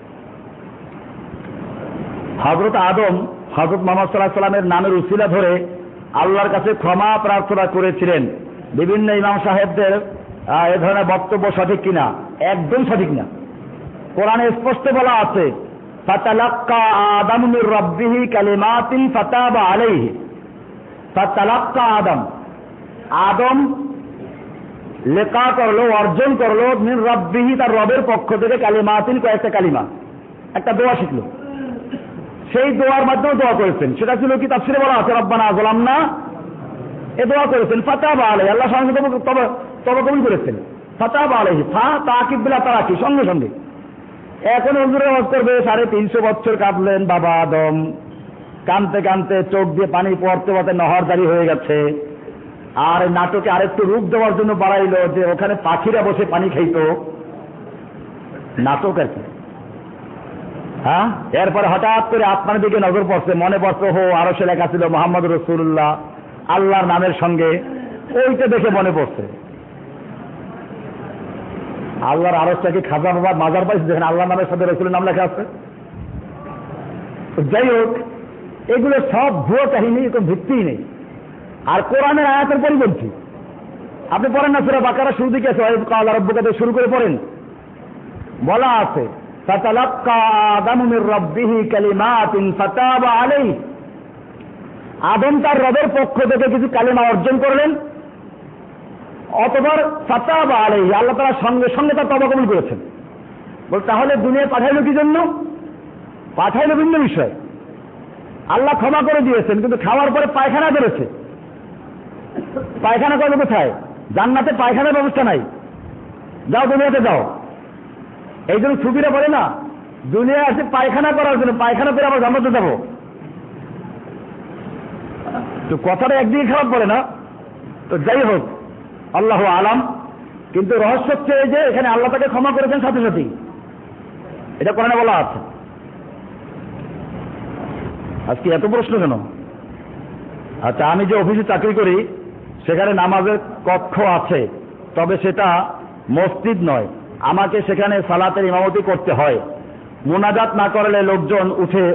হযরত আদম হযরত মুহাম্মদ সাল্লাল্লাহু আলাইহি সাল্লামের নামের উসিলা ধরে আল্লাহর কাছে ক্ষমা প্রার্থনা করেছিলেন। বিভিন্ন ইমাম সাহেবদের এ ধরনের বক্তব্য সঠিক কিনা? একদম সঠিক না। কোরআনে স্পষ্ট বলা আছে, ফাতালাক্কা আদামু মির রাব্বিহি কালিমাতিন ফাতাবা আলাইহি। ফাতালাক্কা আদম লেখা করলো, অর্জন করলো, মির রাব্বিহি, তার রবের পক্ষ থেকে, কালিমাতিন, কয়েকটা কালিমা, একটা দোয়া শিখলো। সেই দোয়ার মাধ্যমে দোয়া করেছেন। সেটা ছিল কি? তাফসীরে বলা আছে রব্বানা যালামনা, এ দোয়া করেছেন। ফাতাবা আলাইহি, আল্লাহ সঙ্গে তবে কবুল করেছেন। ফাতাবা আলাইহি, ফা তাকিব বিলা তারাকি, সঙ্গে সঙ্গে। এখন হুজুরে ওয়াজ করবে, 350 বছর কাঁদলেন বাবা আদম, কানতে কানতে চোখ দিয়ে পানি পড়তে পড়তে নহর জারি হয়ে গেছে। আর নাটকে আরেকটু রূপ দেওয়ার জন্য বাড়াইলো যে ওখানে পাখিরা বসে পানি খাইতো। নাটক আর কি। হ্যাঁ, এরপরে হঠাৎ করে আপনার দিকে নজর পড়ছে, মনে পড়ছে, হো আরশে লেখা ছিল মুহাম্মদ রাসূলুল্লাহ আল্লাহর নামের সঙ্গে, ওইটা দেখে মনে পড়ছে। আল্লাহর আরশটা কি খাজা বাবার মাজার পাইছে যেখানে আল্লাহর নামের সাথে রাসূলের নাম লেখা আছে? যাই হোক, এগুলো সব ভুয়ো কাহিনী, কোনো ভিত্তিই নেই। আর কোরআনের আয়াতের পরিপন্থী। আপনি পড়েন না সূরা বাকারা শুরু দিকে আছে, আল্লাহ রাব্বুকা দিয়ে শুরু করে পড়েন, বলা আছে ফাতালাক্কা আদামু মির রাব্বিহি কালিমাতিন ফাতাবা আলাইহি। আদম তার রবের পক্ষ থেকে কিছু কালিমা অর্জন করলেন, অতঃপর ফাতাবা আলাইহি, আল্লাহ তাআলা সঙ্গে সঙ্গে তার তওবা কবুল করেছেন। বল তাহলে দুনিয়ায় পাঠাইলো কি জন্য? পাঠাইলো ভিন্ন বিষয়। আল্লাহ ক্ষমা করে দিয়েছেন, কিন্তু খাওয়ার পরে পায়খানা বেরোচ্ছে। পায়খানা করবে কোথায়? জান্নাতে পায়খানার ব্যবস্থা নাই, যাও দুনিয়াতে যাও। এই জন্য সুফিরা বলে না, দুনিয়ায় আছে পায়খানা করার জন্য, পায়খানা করে আবার জান্নাতে যাবো। তো কথাটা একদিকে খারাপ বলে না। তো যাই হোক, আল্লাহু আলাম। কিন্তু রহস্য হচ্ছে এই যে এখানে আল্লাহ তাকে ক্ষমা করেছেন সাথে সাথেই, এটা কোরআনে বলা আছে। আজকে এত প্রশ্ন কেন? আচ্ছা, আমি যে অফিসে চাকরি করি সেখানে নামাজের কক্ষ আছে, তবে সেটা মসজিদ নয়। আমাকে সেখানে সালাতের ইমামতি করতে হয়। মুনাজাত না করলে লোকজন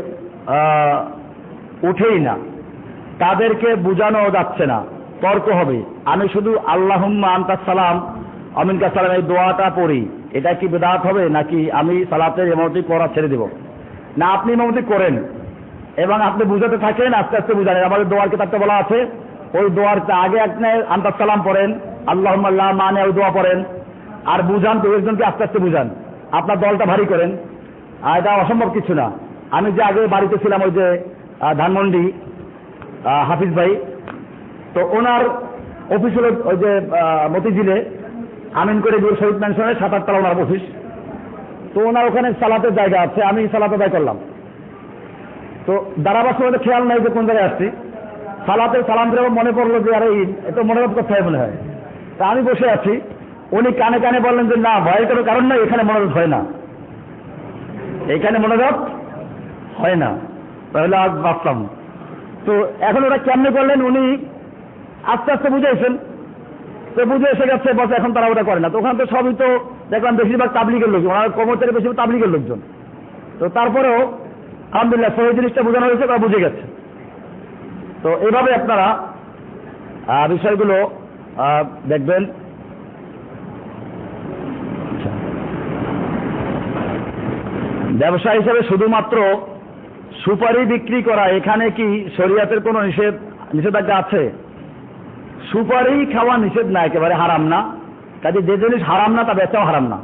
উঠেই না, তাদেরকে বোঝানো যাচ্ছে না, তর্ক হবে। আমি শুধু আল্লাহুম্মা আনতাস সালাম ওয়া মিনকাস সালাম এই দোয়াটা পড়ি, এটা কি বিদআত হবে নাকি আমি সালাতের ইমামতি করা ছেড়ে দেব? না, আপনি ইমামতি করেন এবং আপনি বুঝাতে থাকেন, আস্তে আস্তে বুঝালেন। আমাদের দোয়ার কিতাবটা বলা আছে, ওই দোয়ার আগে আপনি আনতাস সালাম পড়েন, আল্লাহুম্মা লা মানে ওই দোয়া পড়েন, আর বুঝান, তো একজনকে আস্তে আস্তে বুঝান, আপনার দলটা ভারী করেন। এটা অসম্ভব কিছু না। আমি যে আগে বাড়িতে ছিলাম, ওই যে ধানমন্ডি হাফিজ ভাই, তো ওনার অফিস হল ওই যে মতিঝিলে আমিন করে দূর শহীদ ম্যানশনের 7-8 তলা ওনার অফিস। তো ওনার ওখানে সালাতের জায়গা আছে, আমি সালাত আদায় করলাম। তো দাঁড়াবার সময় খেয়াল নাই যে কোন জায়গায় আসছি। সালাতে সালাম দিয়ে মনে পড়লো যে আরে এত মনোরোধ করতে হয় মনে হয়। তা আমি বসে আছি, উনি কানে কানে বললেন যে না, ভয়ের কোনো কারণ নাই, এখানে মনোরোধ হয় না, এখানে মনোরোধ হয় না। তাহলে আজ বাঁচলাম। তো এখন ওরা কেমনে করলেন, উনি আস্তে আস্তে বুঝাইছেন। তো বুঝে এসে গেছে, বস এখন তারা ওটা করে না। তো ওখানে তো সবই তো দেখলাম বেশিরভাগ তাবলিগের লোকজন, ওনার কর্মচারী বেশিরভাগ তাবলিগের লোকজন। তো তারপরেও আলহামদুলিল্লাহ সেই জিনিসটা বোঝানো হয়েছে, তারা বুঝে গেছে। তো এইভাবে আপনারা বিষয়গুলো দেখবেন। ব্যবসা হিসেবে শুধুমাত্র সুপারি বিক্রি করা, এখানে কি শরীয়তের কোনো নিষেধাজ্ঞা আছে? সুপারি খাওয়া নিষেধ না, একেবারে হারাম না। কাজে যে জিনিস হারাম না তা বেচাও হারাম না।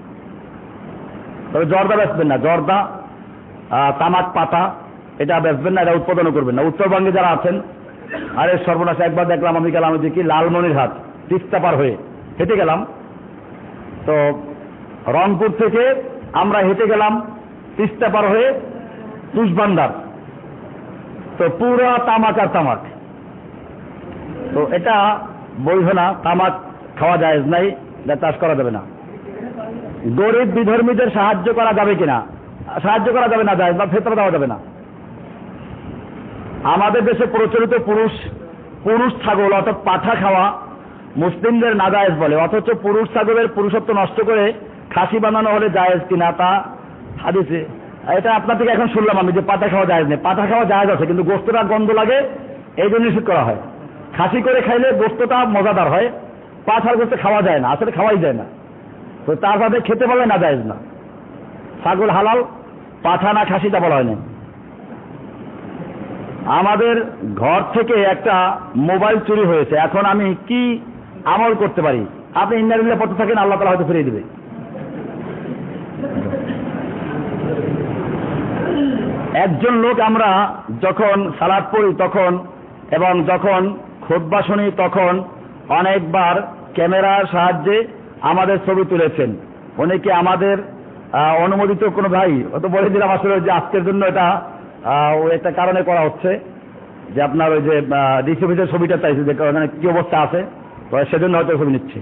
তবে জর্দা বেচবেন না, জর্দা, তামাক পাতা এটা বেচবেন না, এটা উৎপাদনও করবেন না। উত্তরবঙ্গে যারা আছেন, আরে সর্বনাশ, একবার দেখলাম আমি গেলাম যে কি লালমনিরহাট তিস্তা পার হয়ে হেঁটে গেলাম। তো রংপুর থেকে আমরা হেঁটে গেলাম তিস্তা পার হয়ে তুষবান্দার, তো পুরো তামাক আর তামাক। তো এটা বৈধ না, তামাক খাওয়া যায় নাই, চাষ করা যাবে না। গরিব বিধর্মীদের সাহায্য করা যাবে কিনা? সাহায্য করা যাবে না, যায় বা ফেতরা দেওয়া যাবে না। আমাদের দেশে প্রচলিত পুরুষ ছাগল অর্থাৎ পাঠা খাওয়া মুসলিমদের নাজায়েজ বলে, অথচ পুরুষ ছাগলের পুরুষত্ব নষ্ট করে খাসি বানানো হলে জায়েজ কিনা তা হাদিসে। এটা আপনার থেকে এখন শুনলাম আমি যে পাঠা খাওয়া জায়েজ নেই। পাঠা খাওয়া জায়েজ আছে, কিন্তু গোস্তটা গন্ধ লাগে, এই জন্য নিষেধ করা হয়। খাসি করে খাইলে গোস্তটা মজাদার হয়, পাঠার গোস্ত খাওয়া যায় না, আসলে খাওয়াই যায় না, তো তার সাথে খেতে পারলে না জায়েজ না। ছাগল হালাল, পাঠা না খাসিটা বলা হয় না। আমাদের ঘর থেকে একটা মোবাইল চুরি হয়েছে, এখন আমি কি আমল করতে পারি? আপনি ইন্নালিল্লাহ পড়তে থাকেন, আল্লাহ তাআলা হয়তো ফিরিয়ে দেবে। একজন লোক, আমরা যখন সালাত পড়ি তখন এবং যখন খুতবা শুনি তখন অনেকবার ক্যামেরার সাহায্যে আমাদের ছবি তুলেছেন। উনি কি আমাদের অনুমোদিত কোনো ভাই? তো বলে দিলাম আসলে যে আজকের জন্য এটা ওই একটা কারণে করা হচ্ছে যে আপনার ওই যে ডিসি অফিসের ছবিটা চাইছে যে কি অবস্থা আছে, তো সেজন্য হয়তো ছবি নিচ্ছে।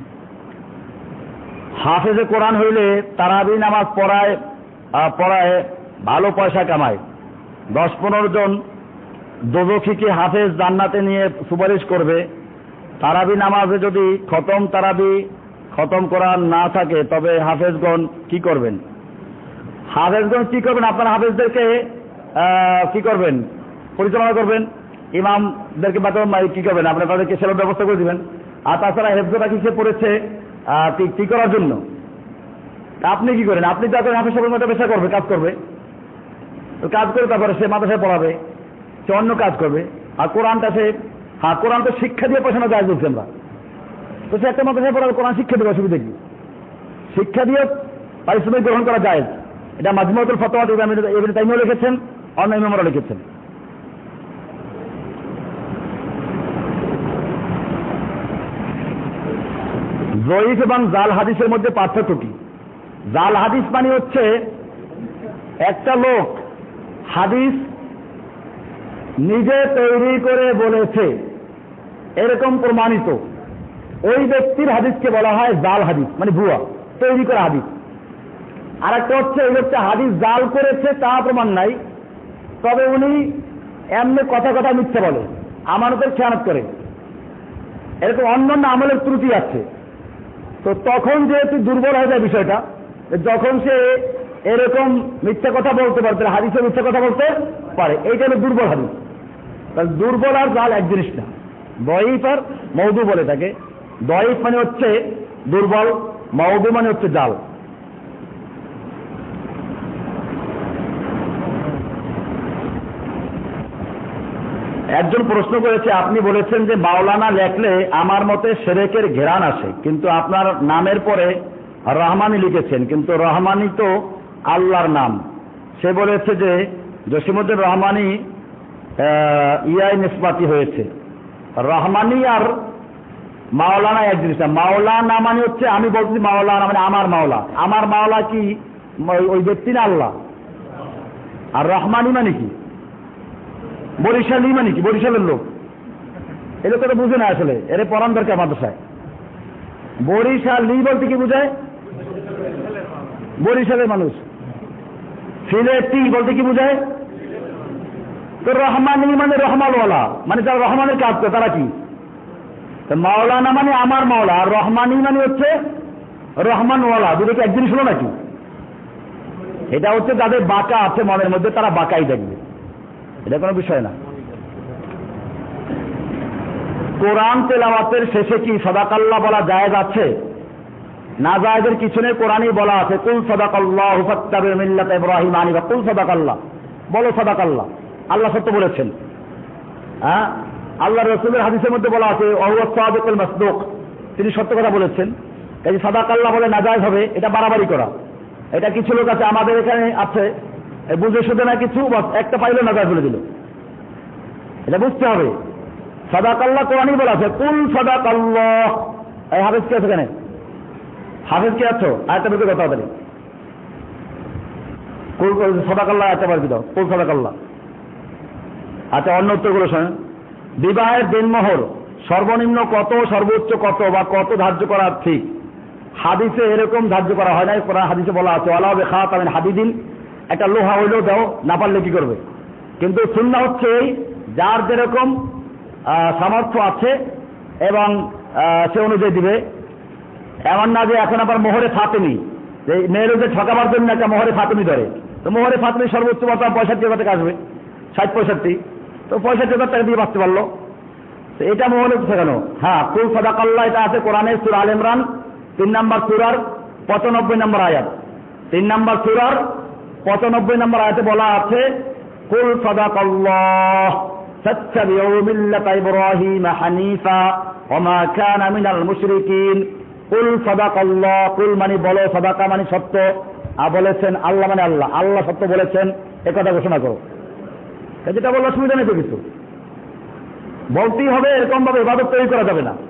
হাফেজে কোরআন হইলে তারাবি নামাজ পড়ায় ভালো পয়সা কামায়। 10-15 জন দোজখীকে হাফেজ জান্নাতে নিয়ে সুপারিশ করবে। তারাবি নামাজে যদি খতম করার না থাকে তবে হাফেজগণ কি করবেন? হাফেজগণ কি করবেন? আপনারা হাফেজদেরকে কি করবেন? পরিচালনা করবেন। ইমামদেরকে কি করবেন? আপনারা তাদেরকে সেবার ব্যবস্থা করে দিবেন। আর তাছাড়া হেফজটা কিসে পড়েছে কি করার জন্য? আপনি কি করেন? আপনি তো এখন হাফেজ সাহেবের মতো পেশা করবে, কাজ করবে, তো কাজ করে তারপরে সে মাদ্রাসায় পড়াবে, সে অন্য কাজ করবে। আর কোরআনটা কোরআন তো শিক্ষা দিয়ে পড়াশোনা যায় বলছি আমরা, তো সে একটা মাদ্রাসায় পড়াবে, কোরআন শিক্ষা দেবে, অসুবিধা কি? শিক্ষা দিয়ে পারিশ্রমিক গ্রহণ করা যায়। এটা মাজমুউতুল ফাতাওয়া ইবনে তাইমিয়া লিখেছেন, অন্য ইমামরা লিখেছেন। জয়ীফ এবং জাল হাদিসের মধ্যে পার্থক্য কি? জাল হাদিস মানে হচ্ছে একটা লোক হাদিস নিজে তৈরি করে বলেছে, এরকম প্রমাণিত, ওই ব্যক্তির হাদিসকে বলা হয় জাল হাদিস, মানে ভুয়া তৈরি করা হাদিস। আর একটা হচ্ছে ওই লোকটা হাদিস জাল করেছে তা প্রমাণ নাই, তবে উনি এমনি কথা মিথ্যে বলে, আমানতের খেয়ানত করে, এরকম অন্যান্য আমলের ত্রুটি আছে। তো তখন যেহেতু দুর্বল হয়ে যায় বিষয়টা, যখন সে এরকম মিথ্যা কথা বলতে পারে, হাদিসে মিথ্যা কথা বলতে পারে, এইটা হলো দুর্বল হাদিস। তাহলে দুর্বল আর জাল এক জিনিস না। দয়ীফ আর মওদু বলে থাকে। দয়ীফ মানে হচ্ছে দুর্বল, মওদু মানে হচ্ছে জাল। একজন প্রশ্ন করেছে, আপনি বলেছেন যে মাওলানা লেখলে আমার মতে শিরকের ঘেরান আসে, কিন্তু আপনার নামের পরে রহমানি লিখেছেন, কিন্তু রহমানি তো আল্লাহর নাম। সে বলেছে যে জসিমউদ্দিন রহমানি ইয়াই নিসবাতি হয়েছে। রহমানি আর মাওলানা এক জিনিস না। মাওলানা মানে হচ্ছে, আমি বলছি মাওলানা মানে আমার মাওলা। আমার মাওলা কি ওই ব্যক্তি না আল্লাহ? আর রহমানি মানে কি? বরিশালী মানে কি? বরিশালের লোক। এই লোকটা তো বুঝে না আসলে, এর পড়ান দরকার মাদ্রাসায়। বরিশালী বলতে কি বুঝায়? বরিশালের মানুষ। সিলেটি বলতে কি বুঝায়? তো রহমানি মানে রহমানওয়ালা, মানে যারা রহমানের কাজ করে তারা কি? মাওলানা মানে আমার মাওলা, আর রহমানি মানে হচ্ছে রহমানওয়ালা। দুটো কি এক জিনিস হলো নাকি? এটা হচ্ছে যাদের বাঁকা আছে মনের মধ্যে, তারা বাঁকাই দেখবে, এটা কোনো বিষয় না। কোরআন তেলাওয়াতের শেষে কি সাদাকাল্লাহ বলা জায়েজ আছে? না জায়েজের কিছু নেই, কোরআনই বলা আছে, কুল সাদাকাল্লাহু ফাত্তাবিউ মিল্লাতা ইব্রাহিম হানিফা। কুল সাদাকাল্লাহ, বলো সাদাকাল্লাহ, আল্লাহ সত্য বলেছেন। হ্যাঁ, আল্লাহ রাসূলের হাদিসের মধ্যে বলা আছে ওয়াহুয়া সাদিকুল মাসদুক, তিনি সত্য কথা বলেছেন। এই যে সাদাকাল্লাহ বলে নাজায়েজ হবে, এটা বাড়াবাড়ি করা। এটা কিছু লোক আছে আমাদের এখানে আছে, বুঝে শুধু না কিছু একটা পাইলো নাজায়েজ বলে দিল। এটা বুঝতে হবে, সাদাকাল্লাহ কোরআনই বলা আছে, কুল সাদাকাল্লাহ। এই হাফেজ কে আছে এখানে? হাফেজ কে আছো? আরেকটা বেশি কথা হবে, কুল সাদাকাল্লাহ একটা বার দাও, কুল সাদাকাল্লাহ। আচ্ছা, অন্য উত্তরগুলো শোনেন। বিবাহের দিনমোহর সর্বনিম্ন কত, সর্বোচ্চ কত, বা কত ধার্য করা ঠিক? হাদিসে এরকম ধার্য করা হয় নাই। কোরআন হাদিসে বলা আছে ওয়ালা বিখাতামিন হাদিদিন, একটা লোহা হইলেও দাও, না পারলে কি করবে? কিন্তু সুন্নাহ হচ্ছে এই, যার যেরকম সামর্থ্য আছে এবং সে অনুযায়ী দিবে। এমন না যে এখন আবার মোহরে ফাতেমি, যে মেয়ে লোকদের ঠকাবার জন্য একটা মোহরে ফাতেমি ধরে, তো মোহরে ফাতেমি সর্বোচ্চ মাত্রা 65,000 টাকা আসবে, 60-65, তো 65,000 টাকা দিয়ে বাঁচতে পারলো, তো এটা মোহরে ঠেকানো। হ্যাঁ, কুল সাদাকাল্লাহ, এটা আছে কোরআনের সূরা আল ইমরান 3 নম্বর সূরার 95 নম্বর আয়াত। 3 নম্বর সূরার 95 নম্বর আয়াতে বলা আছে, কুল সাদাকাল্লাহ ফাত্তাবিউ মিল্লাতা ইব্রাহিম হানিফা ওয়া মা কানা মিনাল মুশরিকিন। কুল সাদাকাল্লাহ, কুল মানে বলো, সাদাকা মানে সত্য, আর বলেছেন আল্লাহ মানে আল্লাহ, আল্লাহ সত্য বলেছেন, একথা ঘোষণা করো। যেটা বললো অসুবিধা নেই তো কিছু, বলতেই হবে, এরকম ভাবে ইবাদত তৈরি করা যাবে না।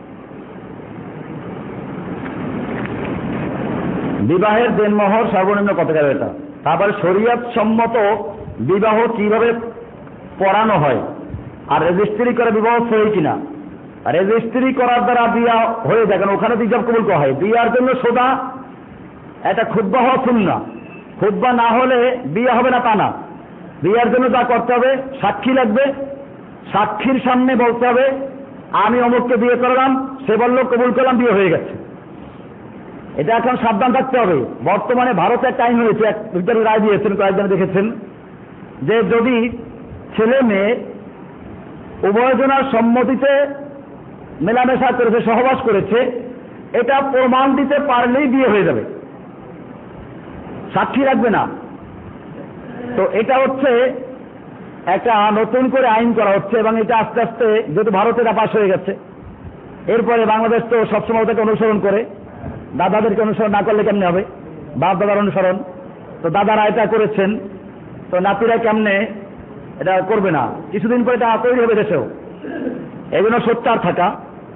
বিবাহের দেনমোহর সর্বনিম্ন কত টাকা এটা? তারপরে শরীয়ত সম্মত বিবাহ কিভাবে পড়ানো হয়, আর রেজিস্ট্রি করে বিবাহ সহি কিনা। রেজিস্ট্রি করার দ্বারা বিয়া হয়ে যায়, কারণ ওখানে ইজাব কবুল করা হয়। বিয়ার জন্য সোজা একটা খুতবা হওয়া সুন্নাহ, খুতবা না হলে বিয়ে হবে না তা না। বিয়ার জন্য যা করতে হবে, সাক্ষী লাগবে, সাক্ষীর সামনে বলতে হবে আমি অমুককে বিয়ে করলাম, সে বলল কবুল করলাম, বিয়ে হয়ে গেছে। এটা এখন সাবধান থাকতে হবে। বর্তমানে ভারতে একটা আইন হয়েছে, এক বিচারক রায় দিয়েছেন, কয়েকজন দেখেছেন, যে যদি ছেলে মেয়ে উভয়জনার সম্মতিতে মেলামেশা করেছে, সহবাস করেছে, এটা প্রমাণ দিতে পারলেই বিয়ে হয়ে যাবে, সাক্ষী রাখবে না। তো এটা হচ্ছে একটা নতুন করে আইন করা হচ্ছে, এবং এটা আস্তে আস্তে যেহেতু ভারতে এটা পাশ হয়ে গেছে, এরপরে বাংলাদেশ তো সবসময় ওটাকে অনুসরণ করে। দাদাদেরকে অনুসরণ না করলে কেমনে হবে? বাপ দাদার অনুসরণ। তো দাদারা এটা করেছেন, তো নাতিরা কেমনে এটা করবে না? কিছুদিন পরে এটা তৈরি হবে দেশেও। এই জন্য সোচ্চার থাকা।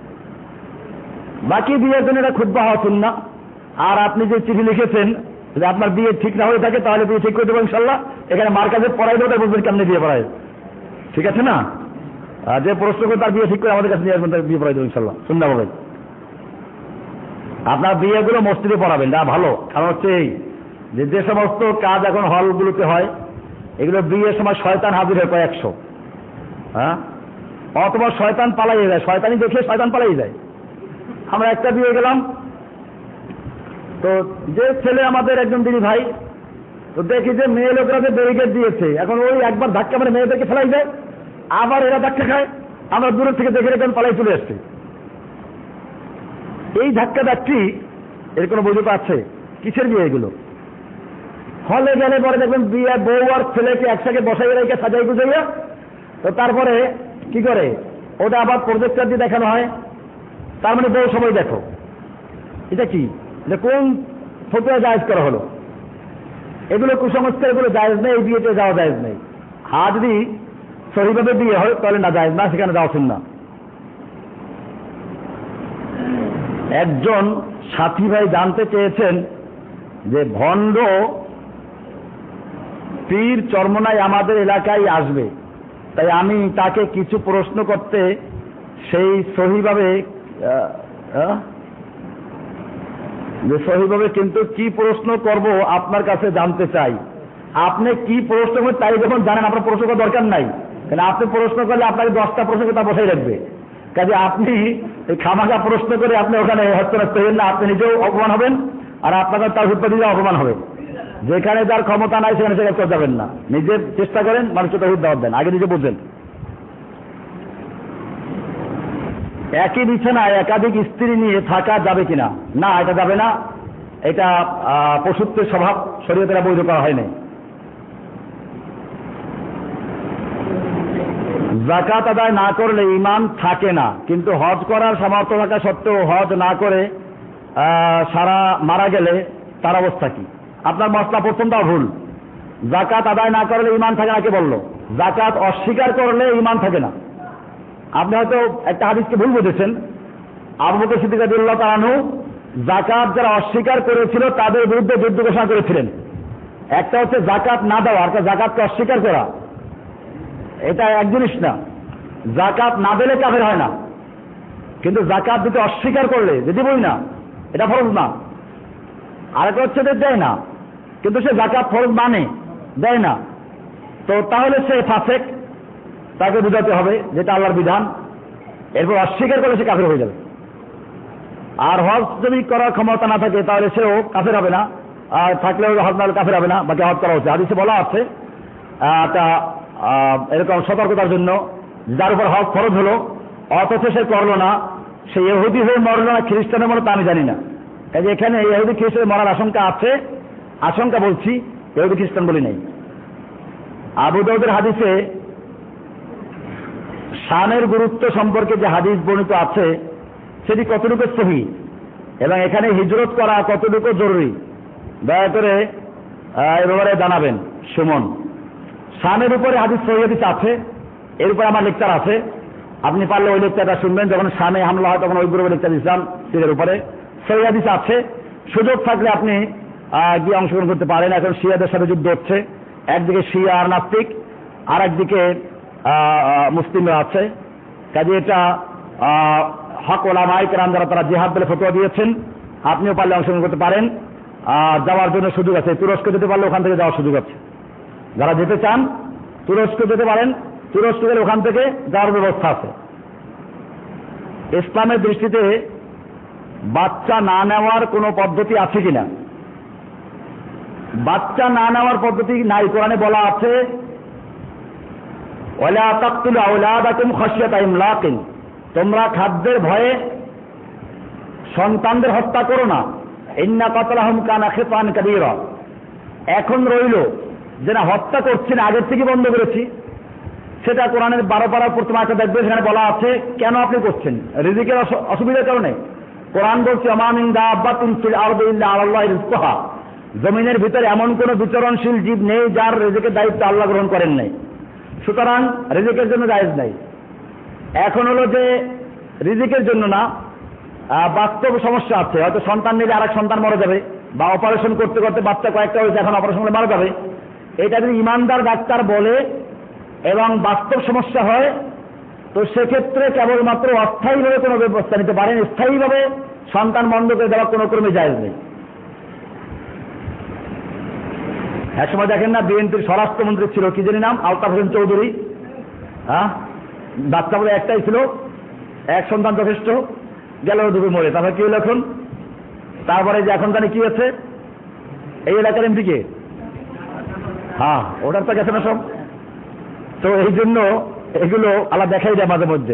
বাকি বিয়ের জন্য এটা খুতবা হওয়া সুন্নাহ। আর আপনি যে চিঠি লিখেছেন, যদি আপনার বিয়ে ঠিক না হয়ে থাকে তাহলে বিয়ে ঠিক করে দেবো ইনশাল্লাহ। এখানে মার কাছে পড়াই দেবো, তাই বুঝবেন কেমনে বিয়ে পড়ায়, ঠিক আছে না? আর যে প্রশ্ন করে তার বিয়ে ঠিক করে আমাদের কাছে নিয়ে আসবেন, তার বিয়ে পড়াই দেবো ইনশাল্লাহ, সুন্নাহ হবে। আপনার বিয়েগুলো মসজিদে পড়াবেন, যা ভালো। কারণ হচ্ছে এই যে সমস্ত কাজ এখন হলগুলোতে হয়, এগুলো বিয়ের সময় শয়তান হাজির হয় কয়েকশো। হ্যাঁ, অথবা শয়তান পালাই যায়, শয়তানি দেখে শয়তান পালাই যায়। আমরা একটা বিয়ে গেলাম, তো যে ছেলে আমাদের একজন দিদি ভাই, তো দেখি যে মেয়ে লোকরা যে ব্যারিকেড দিয়েছে, এখন ওই একবার ধাক্কা মেরে মেয়েদেরকে ফেলাই যায়, আবার এরা ধাক্কা খায়, আমরা দূরের থেকে দেখে রেখে পালাই চলে আসছে। এই ধাক্কা ধাক্কি এর কোনো বৈধ আছে? কিসের বিয়ে এগুলো? হলে গেলে পরে দেখবেন বিয়ে বউ আর ছেলেকে একসাথে বসাই রেখে সাজাই গুজাইয়া, তো তারপরে কি করে ওটা আবার প্রজেক্টর দিয়ে দেখানো হয়, তার মানে বউ সময় দেখো। এটা কি? এটা কোন ফতোয়া জায়েজ করা হলো? এগুলো কুসংস্কার, এগুলো জায়েজ নেই, এই বিয়েতে যাওয়া জায়েজ নেই। হ্যাঁ, যদি সহিভাবে বিয়ে হয় তাহলে না জায়েজ না, সেখানে যাওয়া সুন্নাহ। একজন সাথী ভাই জানতে চেয়েছেন যে ভণ্ড পীর চরমনাই আমাদের এলাকায় আসবে, তাই আমি তাকে কিছু প্রশ্ন করতে সেই সহিভাবে কিন্তু কি প্রশ্ন করব আপনার কাছে জানতে চাই। আপনি কি প্রশ্ন করবেন তাই যখন জানেন, আপনার প্রশ্ন করার দরকার নাই। কারণ আপনি প্রশ্ন করলে আপনাকে 10টা প্রশ্ন তা বসাই রাখবে। কাজে আপনি খামাখা প্রশ্ন করে আপনি ওখানে হস্তনস্ত হবেন না, আপনি নিজেও অপমান হবেন, আর আপনাকে তার উৎপাদি অপমান হবে। যেখানে যার ক্ষমতা নাই সেখানে সে করতে যাবেন না। নিজের চেষ্টা করেন, মানুষকে তৌহিদ দাওয়াত দেন, আগে নিজে বুঝলেন। একই বিছানায় একাধিক স্ত্রী নিয়ে থাকা যাবে কিনা? না, এটা যাবে না। এটা পশুত্বের স্বভাব, শরীয়তে বৈধ করা হয়নি। যাকাত আদায় না করলে ঈমান থাকে না, কিন্তু হজ করার সামর্থ্য থাকা সত্ত্বেও হজ না করে সারা মারা গেলে তার অবস্থা কি? আপনার মশলা প্রথমটাও ভুল। যাকাত আদায় না করলে ঈমান থাকে না কে বলল? যাকাত অস্বীকার করলে ঈমান থাকে না। আপনি হয়তো একটা হাদিসকে ভুল বুঝেছেন। আবু বকর সিদ্দিক রাদিয়াল্লাহু তাআলা আনহু যাকাত যারা অস্বীকার করেছিল তাদের বিরুদ্ধে যুদ্ধ ঘোষণা করেছিলেন। একটা হচ্ছে যাকাত না দেওয়া, আর যাকাতকে অস্বীকার করা। এটা এক জিনিস না। যাকাত না দিলে কাফের হয় না, কিন্তু যাকাত দিতে অস্বীকার করলে যে দিবই না, এটা ফরজ না। আরেকটা হচ্ছে দেয় না, কিন্তু সে যাকাত ফরজ মানে দেয় না, তো তাহলে সে ফাসেক, তাকে বুঝাতে হবে যেটা আল্লাহর বিধান। এরপর অস্বীকার করলে সে কাফের হয়ে যাবে। আর হজ যদি করার ক্ষমতা না থাকে তাহলে সেও কাফের হবে না, আর থাকলেও হজ না হলে কাফের হবে না, বাকি হজ করা উচিত। হাদিসে বলা আছে এরকম সতর্কতার জন্য, যার উপর হজ ফরজ হলো অথচ সে করলো না, সে ইহুদি হয়ে মরলো না খ্রিস্টানের মরলো তা আমি জানি না। কাজে এখানে ইহুদি খ্রিস্টানের মরার আশঙ্কা আছে, আশঙ্কা বলছি, ইহুদি খ্রিস্টান বলি নাই। আবু দাউদের হাদিসে শানের গুরুত্ব সম্পর্কে যে হাদিস বর্ণিত আছে সেটি কতটুকু সহিহ এবং এখানে হিজরত করা কতটুকু জরুরি, দয়া করে এ ব্যাপারে জানাবেন। সুমন, শানের উপরে হাদিস সহিহ হাদিস আছে, এর উপরে আমার লেকচার আছে, আপনি পারলে ওই লেকচারটা শুনবেন। যখন শানে হামলা হয় তখন ওই গ্রুপে লেকচার দিয়েছিলাম, সিরের উপরে সহিহ হাদিস আছে। সুযোগ থাকলে আপনি গিয়ে অংশগ্রহণ করতে পারেন। এখন শিয়াদের সাথে যুদ্ধ হচ্ছে, একদিকে শিয়া আর নাস্তিক, আর একদিকে মুসলিমরা আছে। কাজে এটা হক ওলামায়ে কেরাম যারা তারা জিহাদ বলে ফতোয়া দিয়েছেন, আপনিও পারলে অংশগ্রহণ করতে পারেন। যাওয়ার জন্য সুযোগ আছে, তুরস্ক যেতে পারলে ওখান থেকে যাওয়ার সুযোগ আছে। যারা যেতে চান তুরস্ক যেতে পারেন, তুরস্ক গেলে ওখান থেকে যাওয়ার ব্যবস্থা আছে। ইসলামের দৃষ্টিতে বাচ্চা না নেওয়ার কোনো পদ্ধতি আছে কিনা? বাচ্চা না নেওয়ার পদ্ধতি নাই। কোরআনে বলা আছে ওয়ালা তাকতুলু আওলাদাকুম খাশিয়াতা ইমলাকিন, তোমরা খাদ্যের ভয়ে সন্তানদের হত্যা করো না। ইন্না কাতলাহুম কানা খিতান কাবীরা। এখন রইল যে না হত্যা করছি না, আগের থেকে বন্ধ করেছি, সেটা কোরআনের 12 পারার প্রথম আয়াতে দেখবে, সেখানে বলা আছে কেন আপনি করছেন, রিজিকের অসুবিধার কারণে। কোরআন বলছে আমা মিন দাব্বাতিন ফিল আরদি ইল্লা আলাল্লাহি রিজকুহা, জমিনের ভিতরে এমন কোন বিচরণশীল জীব নেই যার রিজিকের দায়িত্ব আল্লাহ গ্রহণ করেন নাই, সুতরাং রিজিকের জন্য জায়েজ নাই। এখন হলো যে রিজিকের জন্য না, বাস্তব সমস্যা আছে, হয়তো সন্তান নিলে আরেক সন্তান মারা যাবে, বা অপারেশন করতে করতে বাচ্চা কয়েকটা হয়েছে এখন অপারেশন করে মারা যাবে। এটা যদি ইমানদার ডাক্তার বলে এবং বাস্তব সমস্যা হয়, তো সেক্ষেত্রে কেবলমাত্র অস্থায়ীভাবে কোনো ব্যবস্থা নিতে পারেন, স্থায়ীভাবে সন্তান বন্ধ করে দেওয়া কোনো ক্রমে জায়েজ নেই। এক সময় দেখেন না, বিএনপির স্বরাষ্ট্রমন্ত্রী ছিল কি জানি নাম, আলতাফ হোসেন চৌধুরী, বাচ্চা বলে একটাই ছিল, এক সন্তান যথেষ্ট, গেল দুপুর মরে। তারপরে কি হলো এখন? তারপরে যে এখন জানি কি আছে, এই এলাকার এমপি কে, ওটার তো গেছে না সব। তো এই জন্য এগুলো আল্লাহ দেখাই দেয় মাঝে মধ্যে।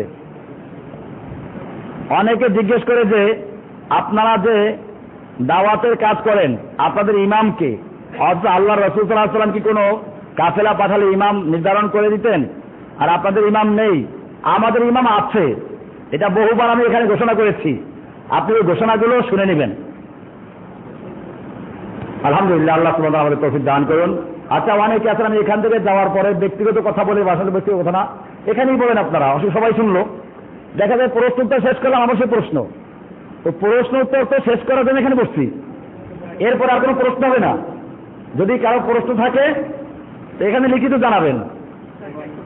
অনেকে জিজ্ঞেস করে যে আপনারা যে দাওয়াতের কাজ করেন আপনাদের ইমাম কে? অথচ আল্লাহ রাসূল সাল্লাল্লাহু আলাইহি ওয়াসাল্লাম কি কোনো কাফেলা পাঠালে ইমাম নির্ধারণ করে দিতেন? আর আপনাদের ইমাম নেই। আমাদের ইমাম আছে, এটা বহুবার আমি এখানে ঘোষণা করেছি, আপনি ওই ঘোষণাগুলো শুনে নেবেন। আলহামদুলিল্লাহ, আল্লাহ সুবহানাহু ওয়া তাআলা আমাদের তৌফিক দান করুন। আচ্ছা, অনেকে আছেন আমি এখান থেকে যাওয়ার পরে ব্যক্তিগত কথা বলে, বাসার ব্যক্তিগত কথা না, এখানেই বলেন আপনারা, সবাই শুনলো, দেখা যায় প্রশ্ন উত্তর শেষ করলাম, অবশ্যই প্রশ্ন, তো প্রশ্ন উত্তর তো শেষ করার জন্য এখানে বসছি, এরপর আর কোনো প্রশ্ন হবে না। যদি কারো প্রশ্ন থাকে এখানে লিখিত জানাবেন।